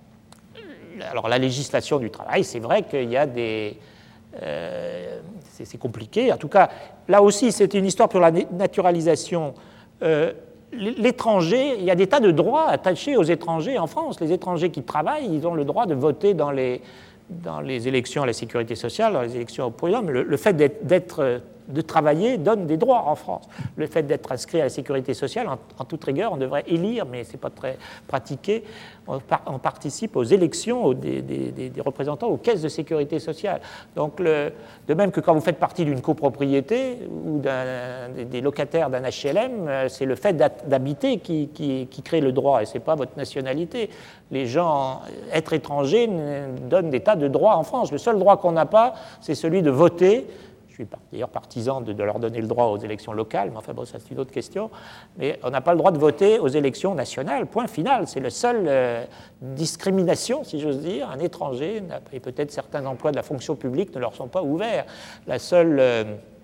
alors la législation du travail, c'est vrai qu'il y a des... Euh, c'est, c'est compliqué. En tout cas, là aussi, c'est une histoire pour la naturalisation. Euh, l'étranger, il y a des tas de droits attachés aux étrangers en France. Les étrangers qui travaillent, ils ont le droit de voter dans les, dans les élections à la sécurité sociale, dans les élections au prud'homme. Le, le fait d'être, d'être de travailler donne des droits en France. Le fait d'être inscrit à la sécurité sociale, en, en toute rigueur, on devrait élire, mais ce n'est pas très pratiqué, on, par, on participe aux élections aux, des, des, des représentants aux caisses de sécurité sociale. Donc, le, de même que quand vous faites partie d'une copropriété ou d'un, des, des locataires d'un H L M, c'est le fait d'habiter qui, qui, qui crée le droit, et ce n'est pas votre nationalité. Les gens, être étrangers, donnent des tas de droits en France. Le seul droit qu'on n'a pas, c'est celui de voter. Je suis d'ailleurs partisan de, de leur donner le droit aux élections locales, mais enfin bon, ça c'est une autre question. Mais on n'a pas le droit de voter aux élections nationales, point final. C'est la seule euh, discrimination, si j'ose dire. Un étranger, et peut-être certains emplois de la fonction publique ne leur sont pas ouverts. La seule, euh,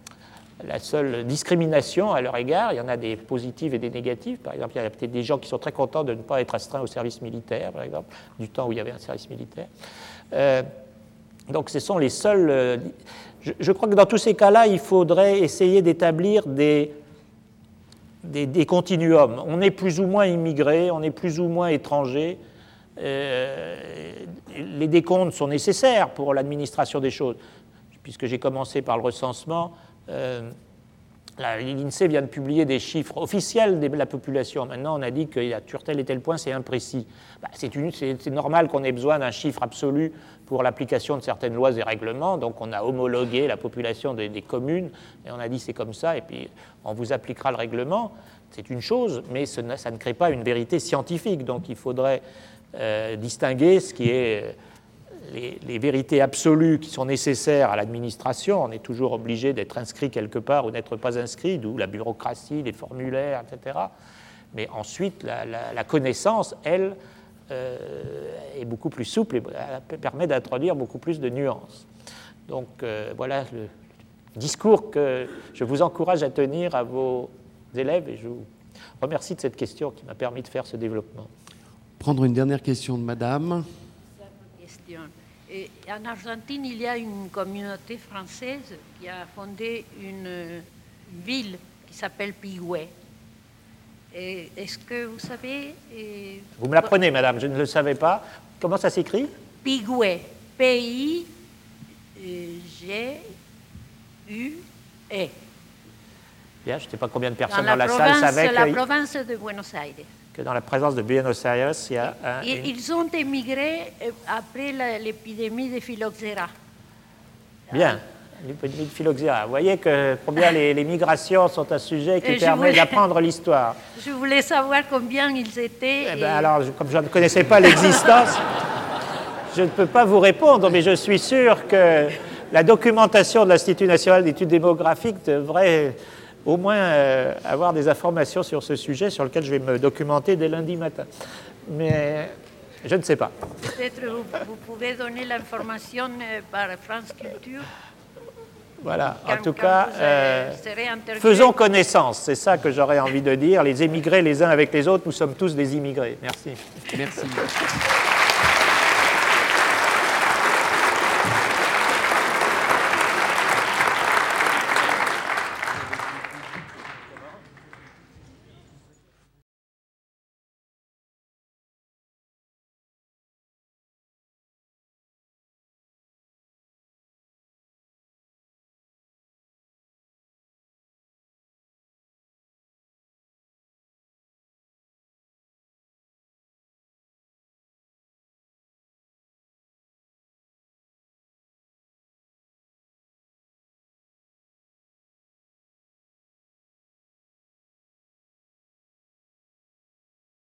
la seule discrimination à leur égard, il y en a des positives et des négatives. Par exemple, il y a peut-être des gens qui sont très contents de ne pas être astreints au service militaire, par exemple, du temps où il y avait un service militaire. Euh, donc ce sont les seuls... Euh, Je crois que dans tous ces cas-là, il faudrait essayer d'établir des, des, des continuums. On est plus ou moins immigré, on est plus ou moins étranger. Euh, les décomptes sont nécessaires pour l'administration des choses. Puisque j'ai commencé par le recensement, euh, l'INSEE vient de publier des chiffres officiels de la population. Maintenant, on a dit qu'il y a tel et tel point, c'est imprécis. Bah, c'est normal qu'on ait besoin d'un chiffre absolu pour l'application de certaines lois et règlements. Donc, on a homologué la population des, des communes et on a dit c'est comme ça, et puis on vous appliquera le règlement. C'est une chose, mais ce, ça ne crée pas une vérité scientifique. Donc, il faudrait euh, distinguer ce qui est... Les, les vérités absolues qui sont nécessaires à l'administration. On est toujours obligé d'être inscrit quelque part ou n'être pas inscrit, d'où la bureaucratie, les formulaires, et cetera. Mais ensuite, la, la, la connaissance, elle, euh, est beaucoup plus souple et elle permet d'introduire beaucoup plus de nuances. Donc euh, voilà le discours que je vous encourage à tenir à vos élèves et je vous remercie de cette question qui m'a permis de faire ce développement. Prendre une dernière question de madame. Et en Argentine, il y a une communauté française qui a fondé une ville qui s'appelle Pigüé. Est-ce que vous savez... Et... Vous me l'apprenez, madame, je ne le savais pas. Comment ça s'écrit? Pigüé. P I G U E. Bien, je ne sais pas combien de personnes dans dans la, la salle savaient la que, province de Buenos Aires. Que dans la présence de Buenos Aires, il y a... Un, Et, une... Ils ont émigré après l'épidémie de phylloxéra. Bien, l'épidémie de phylloxéra. Vous voyez que combien les, les migrations sont un sujet qui Et permet voulais... d'apprendre l'histoire. Je voulais savoir combien ils étaient. Eh et... ben alors, comme je ne connaissais pas l'existence, je ne peux pas vous répondre, mais je suis sûr que la documentation de l'Institut national d'études démographiques devrait au moins euh, avoir des informations sur ce sujet sur lequel je vais me documenter dès lundi matin. Mais je ne sais pas. Peut-être vous, vous pouvez donner l'information par France Culture. Voilà, quand, en tout quand cas, euh, faisons connaissance, c'est ça que j'aurais envie de dire. Les émigrés les uns avec les autres, nous sommes tous des immigrés. Merci. Merci.